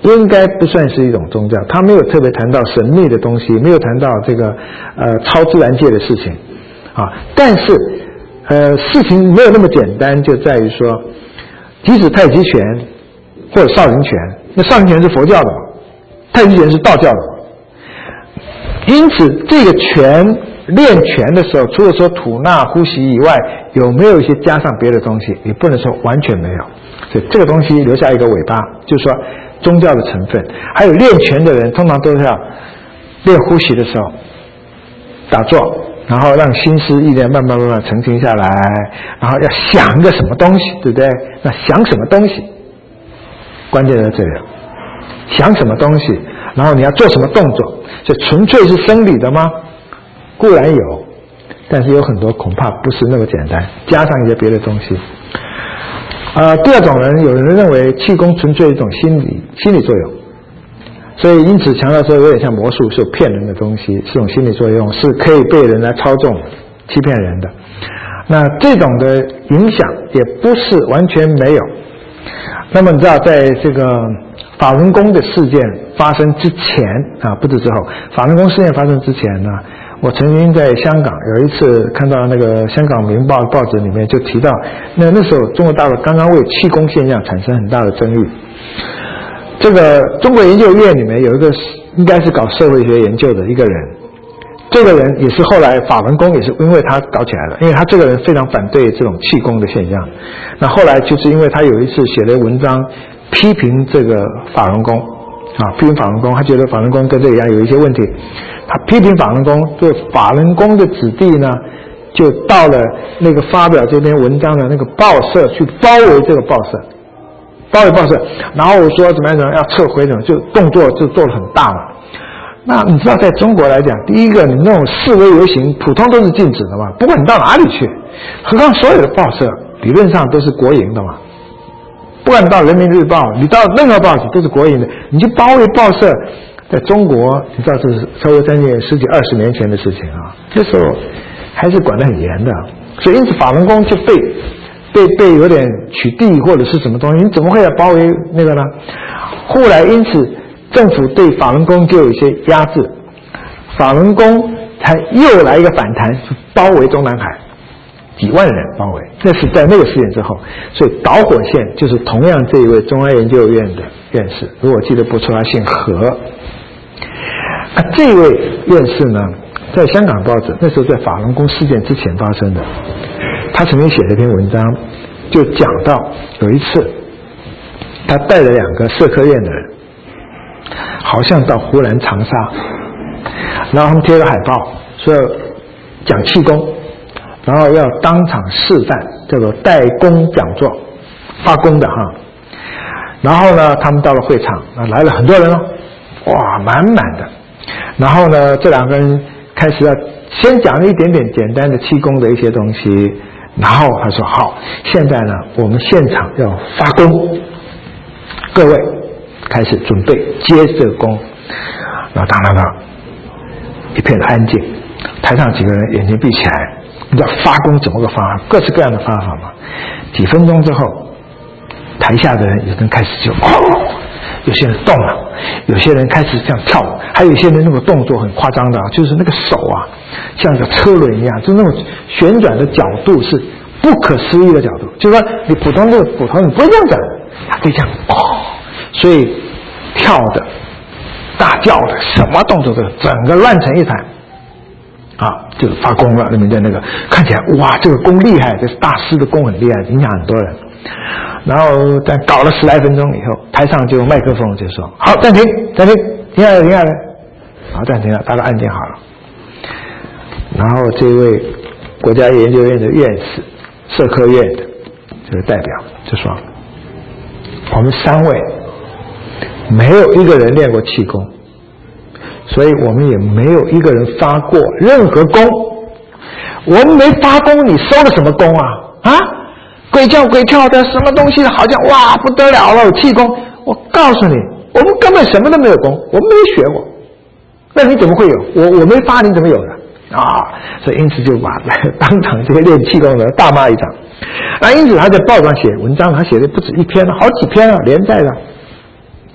应该不算是一种宗教，他没有特别谈到神秘的东西，没有谈到这个超自然界的事情啊。但是事情没有那么简单，就在于说，即使太极拳或者少林拳，那少林拳是佛教的嘛，太极拳是道教的嘛。因此，这个练拳的时候，除了说吐纳呼吸以外，有没有一些加上别的东西？你不能说完全没有。所以这个东西留下一个尾巴，就是说宗教的成分。还有练拳的人，通常都是要练呼吸的时候打坐，然后让心思意念慢慢沉静下来，然后要想一个什么东西，对不对？那想什么东西？关键在这里，想什么东西，然后你要做什么动作？这纯粹是生理的吗？固然有，但是有很多恐怕不是那么简单，加上一些别的东西。第二种人，有人认为气功纯粹一种心理作用，所以因此强调说有点像魔术，是有骗人的东西，是种心理作用，是可以被人来操纵、欺骗人的。那这种的影响也不是完全没有。那么你知道，在这个法轮功的事件发生之前啊，不是之后，法轮功事件发生之前呢，我曾经在香港有一次看到那个香港明报报纸里面就提到，那时候中国大陆刚刚为气功现象产生很大的争议。这个中国研究院里面有一个应该是搞社会学研究的一个人，这个人也是后来法轮功也是因为他搞起来的，因为他这个人非常反对这种气功的现象。那后来就是因为他有一次写了文章批评这个法轮功啊，批评法轮功，他觉得法轮功跟这个一样有一些问题。他批评法轮功，对法轮功的子弟呢，就到了那个发表这篇文章的那个报社去包围这个报社，然后说怎么样要撤回，就动作就做得很大嘛。那你知道在中国来讲，第一个你那种示威游行普通都是禁止的嘛，不管你到哪里去，何况所有的报社理论上都是国营的嘛，不管你到人民日报，你到任何报纸都是国营的，你去包围报社，在中国你知道这是超过10几20年前的事情啊，那时候还是管得很严的，所以因此法轮功就被有点取缔或者是什么东西，你怎么会要包围那个呢？后来因此政府对法轮功就有一些压制，法轮功才又来一个反弹，包围中南海，几万人包围，那是在那个事件之后。所以导火线就是同样这一位中央研究院的院士，如果记得不错，他姓何。这位院士呢，在香港报纸那时候在法轮功事件之前发生的，他曾经写了一篇文章，就讲到有一次他带了2个社科院的人，好像到湖南长沙，然后他们贴了海报说要讲气功，然后要当场示范，叫做代功讲座，发功的哈。然后呢，他们到了会场，来了很多人哦，哇，满满的。然后呢，这2个人开始要先讲了一点点简单的气功的一些东西，然后他说好，现在呢，我们现场要发功，各位开始准备接这个功。然后当然了，一片安静，台上几个人眼睛闭起来，你知道发功怎么个发，各式各样的方法嘛。几分钟之后，台下的人有人开始就有些人动了，有些人开始这样跳舞，还有一些人那个动作很夸张的，就是那个手啊像个车轮一样，就那种旋转的角度是不可思议的角度，就是说你普通你不会这样转，他可以这样所以跳的大叫的什么动作的整个乱成一团啊，就是发功了。里面的那个看起来哇，这个功厉害，这是大师的功很厉害，影响很多人。然后在搞了10来分钟以后，台上就有麦克风就说好，暂停，停下来，好，暂停了，大家安静好了。然后这位国家研究院的院士，社科院的这个代表就说，我们3位没有一个人练过气功，所以我们也没有一个人发过任何功。我们没发功，你收了什么功啊？鬼叫鬼跳的什么东西，好像哇不得了了，气功。我告诉你，我们根本什么都没有功，我们没学过。那你怎么会有？我没发，你怎么有的啊？所以因此就把当场这些练气功的大骂一场。因此他在报上写文章，他写的不止1篇了，好几篇了，连载的。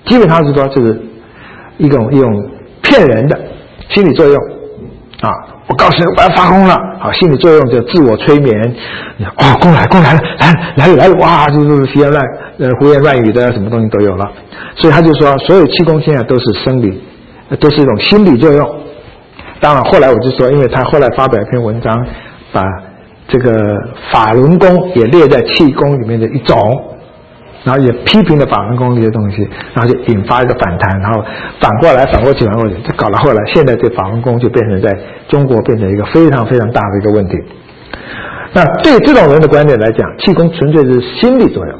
基本上是说这是一种骗人的心理作用啊！我告诉你，我要发功了，好，心理作用就自我催眠，哦，功来了，来了，哇，就是胡言乱语的，什么东西都有了。所以他就说，所有气功现在都是生理，都是一种心理作用。当然，后来我就说，因为他后来发表一篇文章，把这个法轮功也列在气功里面的一种。然后也批评了法轮功这些东西，然后就引发一个反弹，然后反过去，就搞到后来，现在这法轮功就变成在中国变成一个非常非常大的一个问题。那对这种人的观点来讲，气功纯粹是心理作用，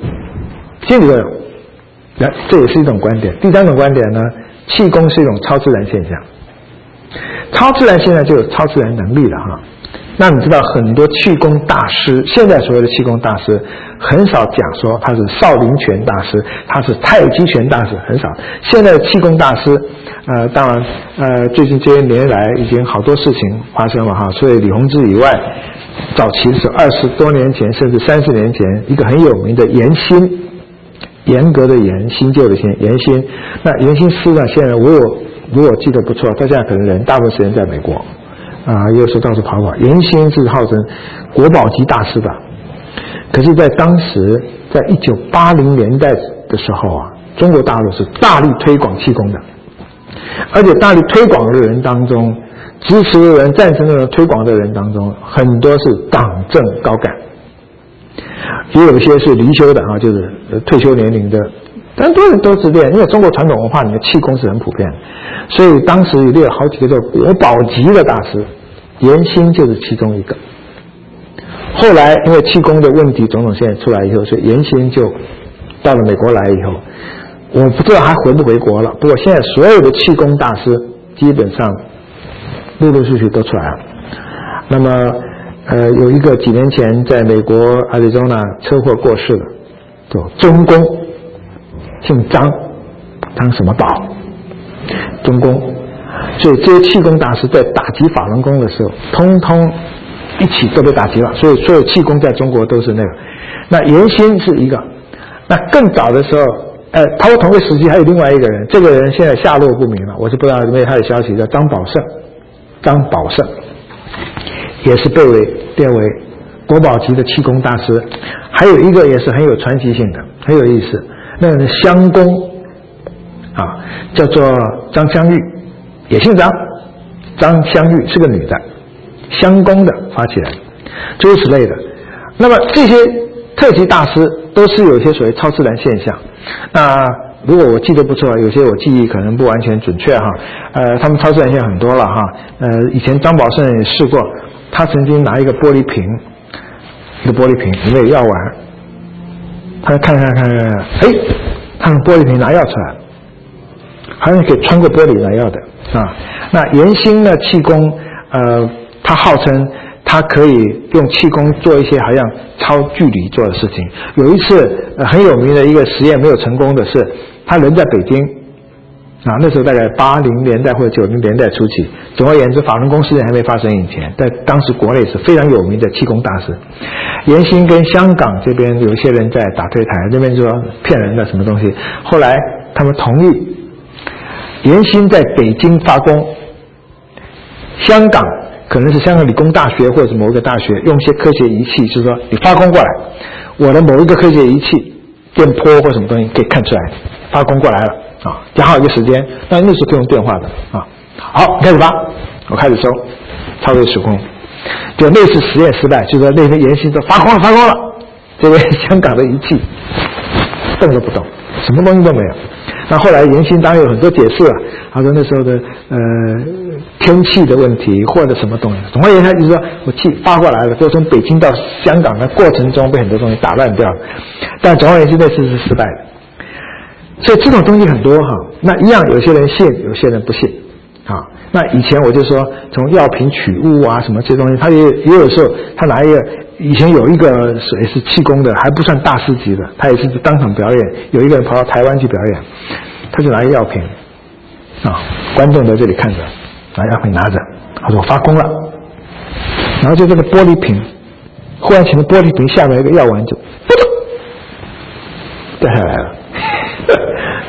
那这也是一种观点。第三种观点呢，气功是一种超自然现象，超自然现象就有超自然能力了哈。那你知道很多气功大师，现在所谓的气功大师很少讲说他是少林拳大师，他是太极拳大师，很少。现在的气功大师当然最近这些年来已经好多事情发生了哈，所以李洪志以外，早期是20多年前甚至30年前一个很有名的严心，严格的严，新旧的新，严心。那严心师呢，现在如果记得不错，他现在可能大部分时间在美国有时候到处跑。严心是号称国宝级大师的，可是在当时，在1980年代的时候中国大陆是大力推广气功的，而且大力推广的人当中，支持的人、赞成的人、推广的人当中，很多是党政高干，也有一些是离休的就是退休年龄的，很多人都是练，因为中国传统文化里面气功是很普遍，所以当时也列了好几个叫国宝级的大师，严心就是其中一个。后来因为气功的问题种种现在出来以后，所以严心就到了美国来以后，我不知道还回不回国了，不过现在所有的气功大师基本上陆陆续续都出来了。那么有一个几年前在美国阿里州纳车祸过世的，叫中公，姓张，张什么宝，中公。所以这些气功大师在打击法轮功的时候，通通一起都被打击了，所以所有气功在中国都是那个。那严心是一个，那更早的时候他们同个时期还有另外一个人，这个人现在下落不明了，我是不知道有没有他的消息，叫张宝胜也是被列为国宝级的气功大师。还有一个也是很有传奇性的，很有意思，那个是香功叫做张香玉，也姓张，张香玉是个女的，香功的发起人，诸如此类的。那么这些特级大师都是有一些所谓超自然现象。那如果我记得不错，有些我记忆可能不完全准确他们超自然现象很多了以前张宝胜也试过，他曾经拿一个玻璃瓶里面有药丸，他看，他用玻璃瓶拿药出来，好像可以穿过玻璃拿药的那严心呢，气功他号称他可以用气功做一些好像超距离做的事情。有一次很有名的一个实验没有成功的是，他人在北京那时候大概80年代或者90年代初期，总而言之法轮功事件还没发生以前，在当时国内是非常有名的气功大师。严心跟香港这边有一些人在打对台，这边就说骗人的什么东西，后来他们同意严心在北京发功，香港可能是香港理工大学或者是某一个大学用一些科学仪器，就是说你发功过来，我的某一个科学仪器电波或什么东西可以看出来发功过来了讲好一个时间，那时候可以用电话的好，开始吧，我开始收，超越时空。就那次实验失败，就说那边严心说发功了，这位香港的仪器动都不动，什么东西都没有。那后来严心当然有很多解释了，他说那时候的天气的问题或者什么东西，总而言之就是说我气发过来了，就从北京到香港的过程中被很多东西打乱掉了，但总而言之那次是失败的。所以这种东西很多那一样有些人信，有些人不信那以前我就说从药品取物什么这些东西，他也有时候他拿一个，以前有一个也是气功的，还不算大师级的，他也是当场表演，有一个人跑到台湾去表演，他就拿一个药瓶观众在这里看着，拿药瓶拿着，他说我发功了，然后就这个玻璃瓶忽然前的玻璃瓶下面一个药丸就掉下来了，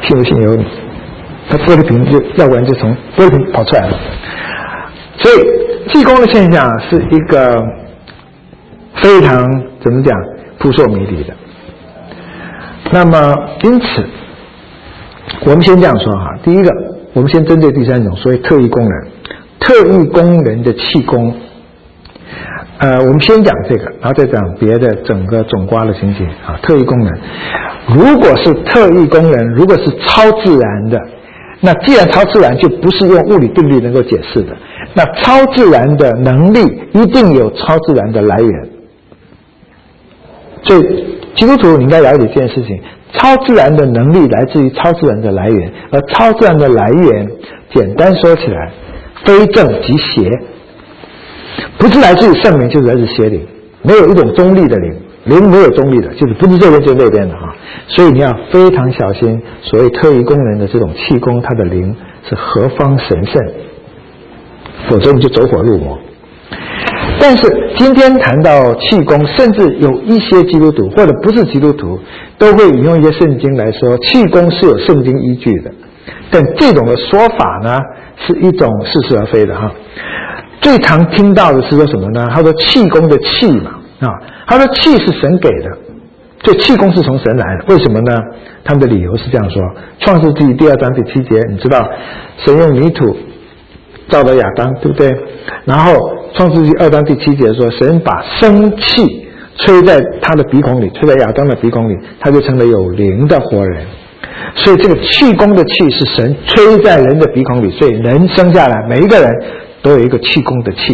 信不信由你。他玻璃瓶就要不然就从玻璃瓶跑出来了。所以气功的现象是一个非常怎么讲扑朔迷离的。那么因此我们先这样说哈，第一个我们先针对第三种所谓特异功能。特异功能的气功我们先讲这个，然后再讲别的整个总括的情形啊。特异功能如果是特异功能，如果是超自然的，那既然超自然就不是用物理定律能够解释的，那超自然的能力一定有超自然的来源。所以基督徒你应该了解这件事情，超自然的能力来自于超自然的来源，而超自然的来源简单说起来非正即邪，不是来自于圣灵就是来自邪灵，没有一种中立的灵，灵没有中立的，就是不是这边就是那边的啊。所以你要非常小心所谓特异功能的这种气功，它的灵是何方神圣，否则你就走火入魔。但是今天谈到气功，甚至有一些基督徒或者不是基督徒都会引用一些圣经来说气功是有圣经依据的，但这种的说法呢是一种似是而非的哈。最常听到的是说什么呢？他说气功的气嘛他说气是神给的，所以气功是从神来的。为什么呢？他们的理由是这样说，创世纪2章第7节，你知道神用泥土造了亚当，对不对？然后创世纪2章第7节说，神把生气吹在他的鼻孔里，吹在亚当的鼻孔里，他就成了有灵的活人。所以这个气功的气是神吹在人的鼻孔里，所以人生下来每一个人都有一个气功的气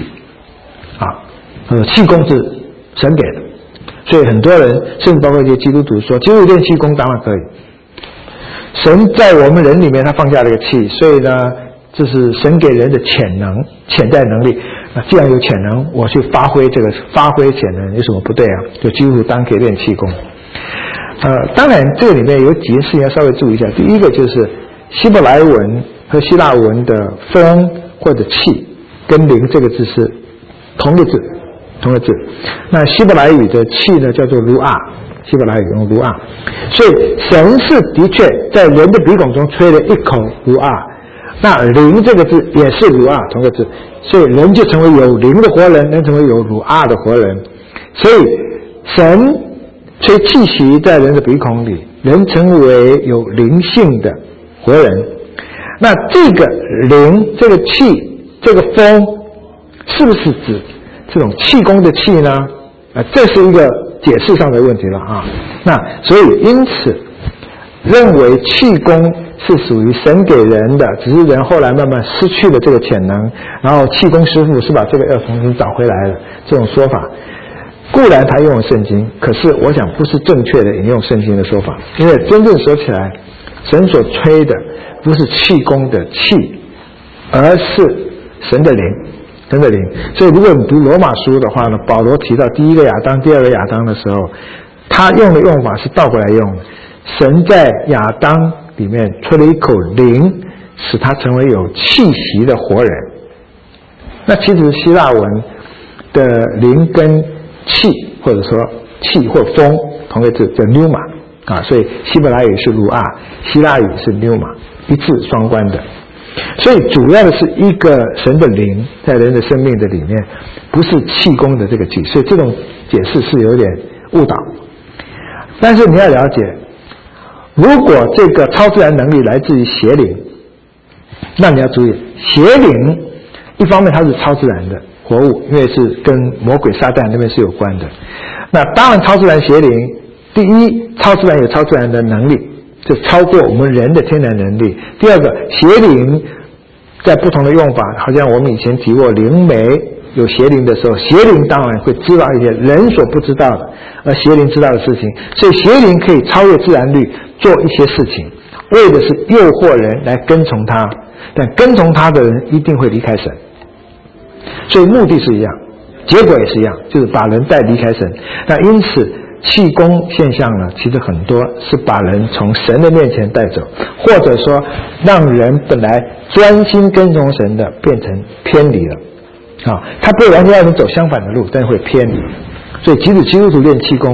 气功是神给的。所以很多人甚至包括一些基督徒说基督练气功当然可以，神在我们人里面他放下了一个气，所以呢这是神给人的潜能潜在能力。那既然有潜能，我去发挥潜能有什么不对啊？就基督徒当然可以练气功。当然这个里面有几件事情要稍微注意一下。第一个就是希伯来文和希腊文的风或者气跟灵这个字是同个字。那希伯来语的气呢叫做卢阿，希伯来语用卢阿，所以神是的确在人的鼻孔中吹了一口卢阿，那灵这个字也是卢阿，同个字，所以人就成为有灵的活人，能成为有卢阿的活人。所以神吹气息在人的鼻孔里，人成为有灵性的活人。那这个灵这个气这个风是不是指这种气功的气呢？这是一个解释上的问题了啊。那所以因此认为气功是属于神给人的，只是人后来慢慢失去了这个潜能，然后气功师傅是把这个要重新找回来了，这种说法固然他用了圣经，可是我想不是正确的引用圣经的说法，因为真正说起来神所吹的不是气功的气，而是神的灵。所以如果你读罗马书的话呢，保罗提到第一个亚当第二个亚当的时候，他用的用法是倒过来用的，神在亚当里面吹了一口灵，使他成为有气息的活人。那其实希腊文的灵跟气或者说气或风同个字叫 pneuma 所以希伯来语是卢阿，希腊语是 pneuma， 一字双关的。所以主要的是一个神的灵在人的生命的里面，不是气功的这个气，所以这种解释是有点误导。但是你要了解，如果这个超自然能力来自于邪灵，那你要注意，邪灵一方面它是超自然的活物，因为是跟魔鬼撒旦那边是有关的。那当然超自然邪灵，第一，超自然有超自然的能力，就超过我们人的天然能力。第二个，邪灵在不同的用法，好像我们以前提过灵媒有邪灵的时候，邪灵当然会知道一些人所不知道的而邪灵知道的事情，所以邪灵可以超越自然律做一些事情，为的是诱惑人来跟从他，但跟从他的人一定会离开神，所以目的是一样，结果也是一样，就是把人带离开神。那因此气功现象呢，其实很多是把人从神的面前带走，或者说让人本来专心跟从神的变成偏离了他不会完全让人走相反的路，但是会偏离。所以即使基督徒练气功，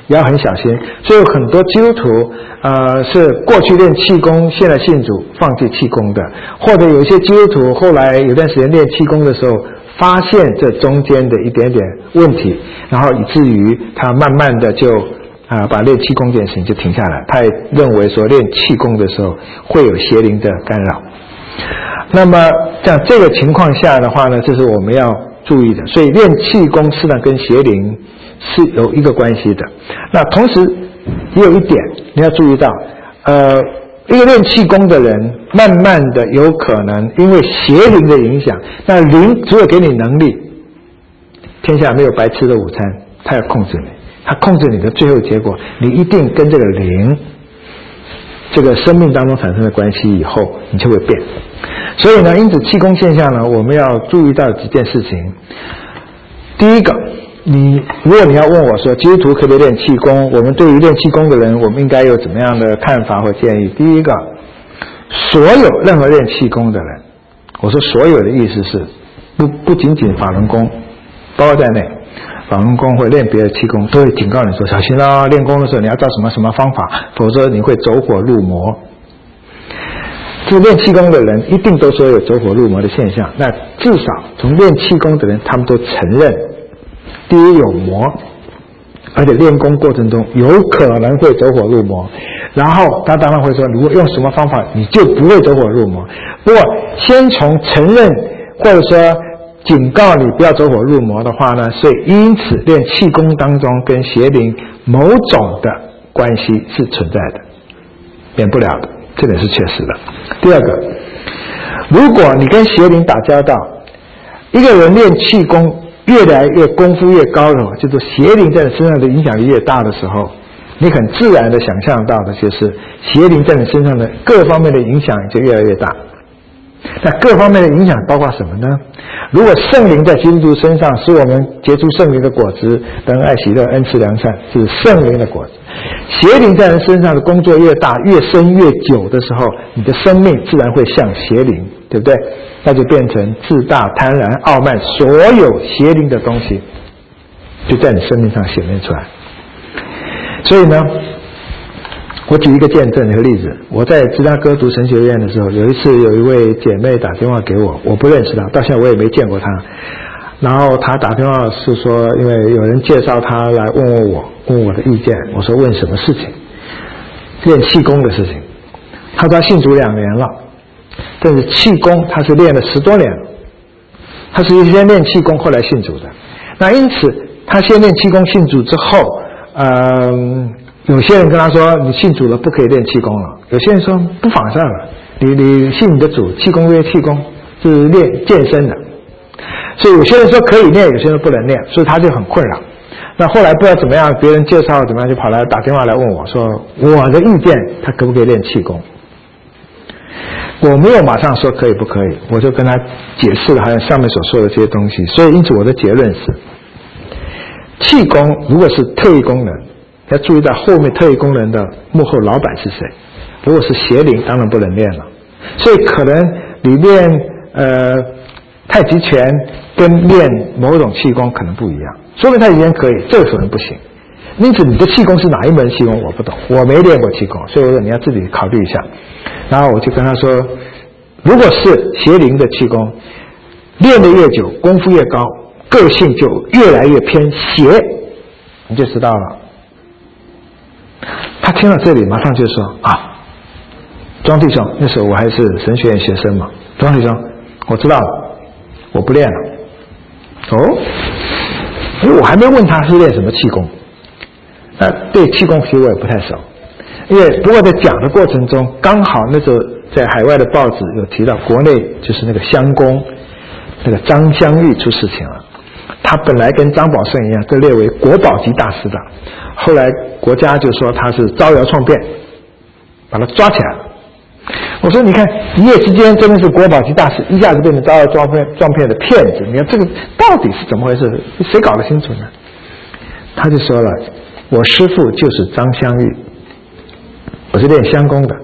也要很小心。所以有很多基督徒是过去练气功，现在信主放弃气功的，或者有一些基督徒后来有段时间练气功的时候，发现这中间的一点点问题，然后以至于他慢慢的就把练气功这件事情就停下来。他也认为说练气功的时候会有邪灵的干扰。那么像这个情况下的话呢，这是我们要注意的。所以练气功实际上跟邪灵是有一个关系的。那同时也有一点你要注意到，一个练气功的人慢慢的有可能因为邪灵的影响，那灵只有给你能力，天下没有白吃的午餐，他要控制你，他控制你的最后结果，你一定跟这个灵这个生命当中产生的关系以后你就会变。所以呢，因此气功现象呢，我们要注意到几件事情。第一个，如果你要问我说基督徒可不可以练气功，我们对于练气功的人我们应该有怎么样的看法或建议。第一个，所有任何练气功的人，我说所有的意思是不仅仅法轮功包括在内，法轮功或练别的气功都会警告你说小心啦，练功的时候你要照什么什么方法，否则你会走火入魔。这练气功的人一定都说有走火入魔的现象，那至少从练气功的人他们都承认，第一有魔，而且练功过程中有可能会走火入魔，然后他当然会说如果用什么方法你就不会走火入魔。不过先从承认或者说警告你不要走火入魔的话呢，所以因此练气功当中跟邪灵某种的关系是存在的，免不了的，这点是确实的。第二个，如果你跟邪灵打交道，一个人练气功越来越功夫越高了，就是邪灵在你身上的影响力越大的时候，你很自然的想象到的就是邪灵在你身上的各方面的影响就越来越大。那各方面的影响包括什么呢？如果圣灵在基督徒身上使我们结出圣灵的果子，等爱喜乐恩慈良善，是圣灵的果子。邪灵在人身上的工作越大越深越久的时候，你的生命自然会像邪灵，对不对？那就变成自大贪婪傲慢，所有邪灵的东西就在你生命上显现出来。所以呢，我举一个见证和例子。我在芝加哥读神学院的时候，有一次有一位姐妹打电话给我，我不认识她，到现在我也没见过她。然后她打电话是说，因为有人介绍她来问我的意见。我说问什么事情？练气功的事情。她说她信主2年了，但是气功她是练了10多年了。她是先练气功后来信主的。那因此她先练气功信主之后，有些人跟他说你信主了不可以练气功了，有些人说不妨上了，你信你的主，气功练气功是练健身的，所以有些人说可以练，有些人不能练，所以他就很困扰。那后来不知道怎么样，别人介绍怎么样，就跑来打电话来问我说我的意见他可不可以练气功。我没有马上说可以不可以，我就跟他解释了好像上面所说的这些东西。所以因此我的结论是，气功如果是特异功能，要注意到后面特异功能的幕后老板是谁。如果是邪灵当然不能练了。所以可能你练太极拳跟练某种气功可能不一样，说明太极拳可以，这个可能不行。因此你的气功是哪一门气功我不懂，我没练过气功，所以我说你要自己考虑一下。然后我就跟他说，如果是邪灵的气功，练得越久功夫越高，个性就越来越偏邪，你就知道了。他听到这里马上就说啊，庄弟兄，那时候我还是神学院学生嘛，庄弟兄我知道了，我不练了。哦，因为我还没问他是练什么气功，对气功其实我也不太熟，因为不过在讲的过程中刚好那时候在海外的报纸有提到国内就是那个襄公那个张香玉出事情了，他本来跟张宝胜一样都列为国宝级大师的，后来国家就说他是招摇撞骗，把他抓起来了。我说你看一夜之间真的是国宝级大师，一下子变成招摇撞骗的骗子，你看这个到底是怎么回事，谁搞得清楚呢？他就说了，我师父就是张香玉，我是练襄公的。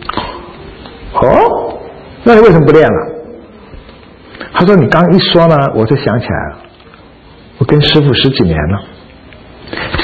哦，那你为什么不练了？他说你刚一说呢，我就想起来了，我跟师父10几年了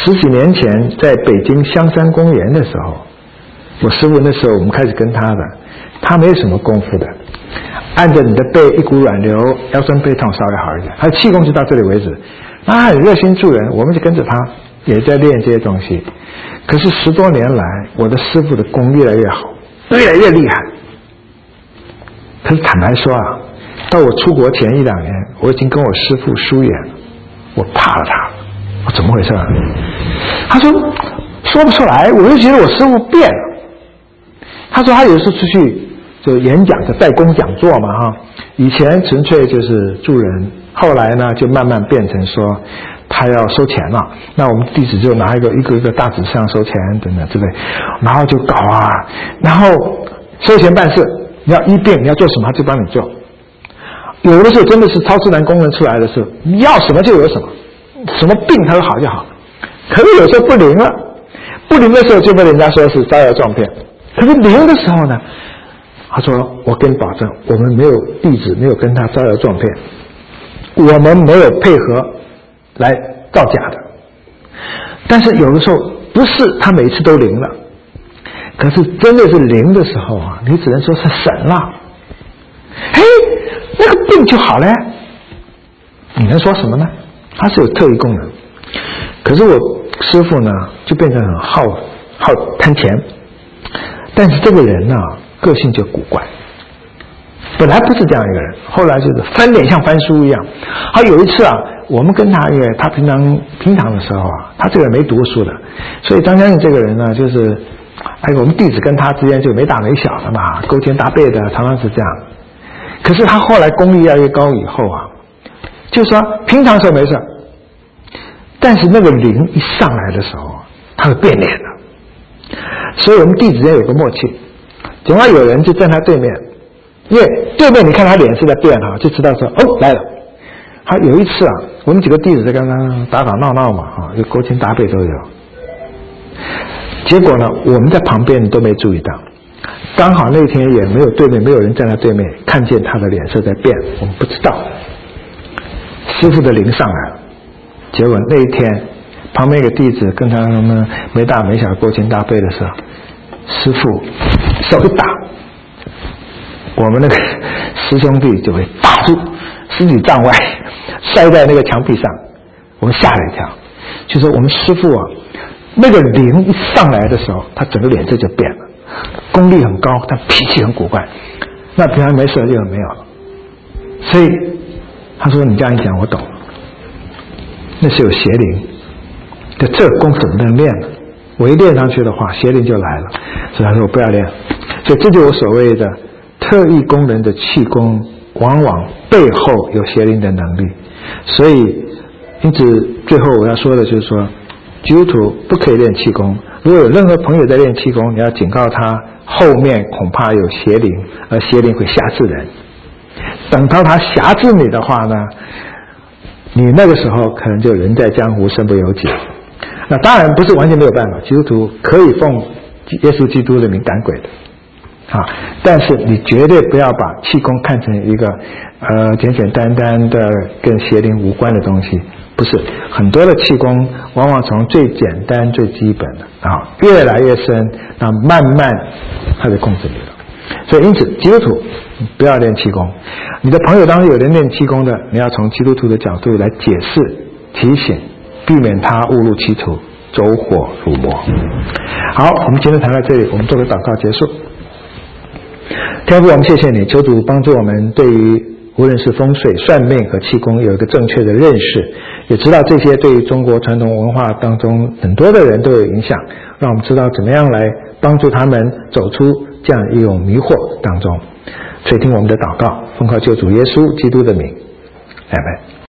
10几年前在北京香山公园的时候，我师父那时候我们开始跟他的，他没有什么功夫的，按着你的背一股软流，腰酸背痛稍微好一点，他的气功就到这里为止。他很热心助人，我们就跟着他也在练这些东西。可是10多年来，我的师父的功越来越好，越来越厉害。可是坦白说啊，到我出国前1、2年，我已经跟我师父疏远了，我怕了他。我怎么回事啊？他说说不出来，我就觉得我师父变了。他说他有时候出去就演讲，就代工讲座嘛哈，以前纯粹就是助人，后来呢就慢慢变成说他要收钱了，那我们弟子就拿一个大纸箱收钱等等之类，然后就搞啊，然后收钱办事，你要医病你要做什么他就帮你做，有的时候真的是超自然功能出来的时候，你要什么就有什么，什么病他说好就好。可是有时候不灵了，不灵的时候就被人家说是招摇撞骗，可是灵的时候呢，他说我跟你保证，我们没有弟子没有跟他招摇撞骗，我们没有配合来造假的。但是有的时候不是他每次都灵了，可是真的是灵的时候啊，你只能说是神了，嘿，那个病就好了，你能说什么呢？它是有特异功能。可是我师父呢就变成很好贪钱，但是这个人呢个性就古怪，本来不是这样一个人，后来就是翻脸像翻书一样。他有一次啊，我们跟他，因为他平常的时候啊，他这个人没读书的，所以张将军这个人呢，就是我们弟子跟他之间就没大没小的嘛，勾肩搭背的，常常是这样。可是他后来功力越来越高以后啊，就是说平常时候没事，但是那个灵一上来的时候，他会变脸的。所以我们弟子间有个默契，只要有人就站他对面，因为对面你看他脸是在变哈，就知道说哦来了。他有一次啊，我们几个弟子在跟他打打闹闹嘛哈，就勾肩搭背都有。结果呢，我们在旁边都没注意到，刚好那天也没有对面没有人站在对面，看见他的脸色在变，我们不知道。师父的灵上来了，结果那一天旁边一个弟子跟他们没大没小勾肩搭背的时候，师父手一打，我们那个师兄弟就会打出10几丈外，摔在那个墙壁上，我们吓了一跳。就说我们师父啊，那个灵一上来的时候，他整个脸色就变了，功力很高，但脾气很古怪，那平常没事就没有了。所以他说你这样一讲我懂了，那是有邪灵，就这个功怎么能练呢？我一练上去的话，邪灵就来了。所以他说我不要练。所以这就是我所谓的特异功能的气功，往往背后有邪灵的能力。所以因此最后我要说的就是说，基督徒不可以练气功。如果有任何朋友在练气功，你要警告他，后面恐怕有邪灵，而邪灵会辖制人。等到他辖制你的话呢，你那个时候可能就人在江湖身不由己。那当然不是完全没有办法，基督徒可以奉耶稣基督的名赶鬼的但是你绝对不要把气功看成一个简简单单的跟邪灵无关的东西，不是。很多的气功往往从最简单最基本的越来越深，那慢慢它就控制你了。所以因此基督徒不要练气功，你的朋友当中有人练气功的，你要从基督徒的角度来解释提醒，避免他误入歧途，走火入魔。好，我们今天谈到这里，我们做个祷告结束。天父，我们谢谢你，求主帮助我们对于无论是风水、算命和气功有一个正确的认识，也知道这些对于中国传统文化当中很多的人都有影响，让我们知道怎么样来帮助他们走出这样一种迷惑当中。垂听我们的祷告，奉靠救主耶稣基督的名，阿们。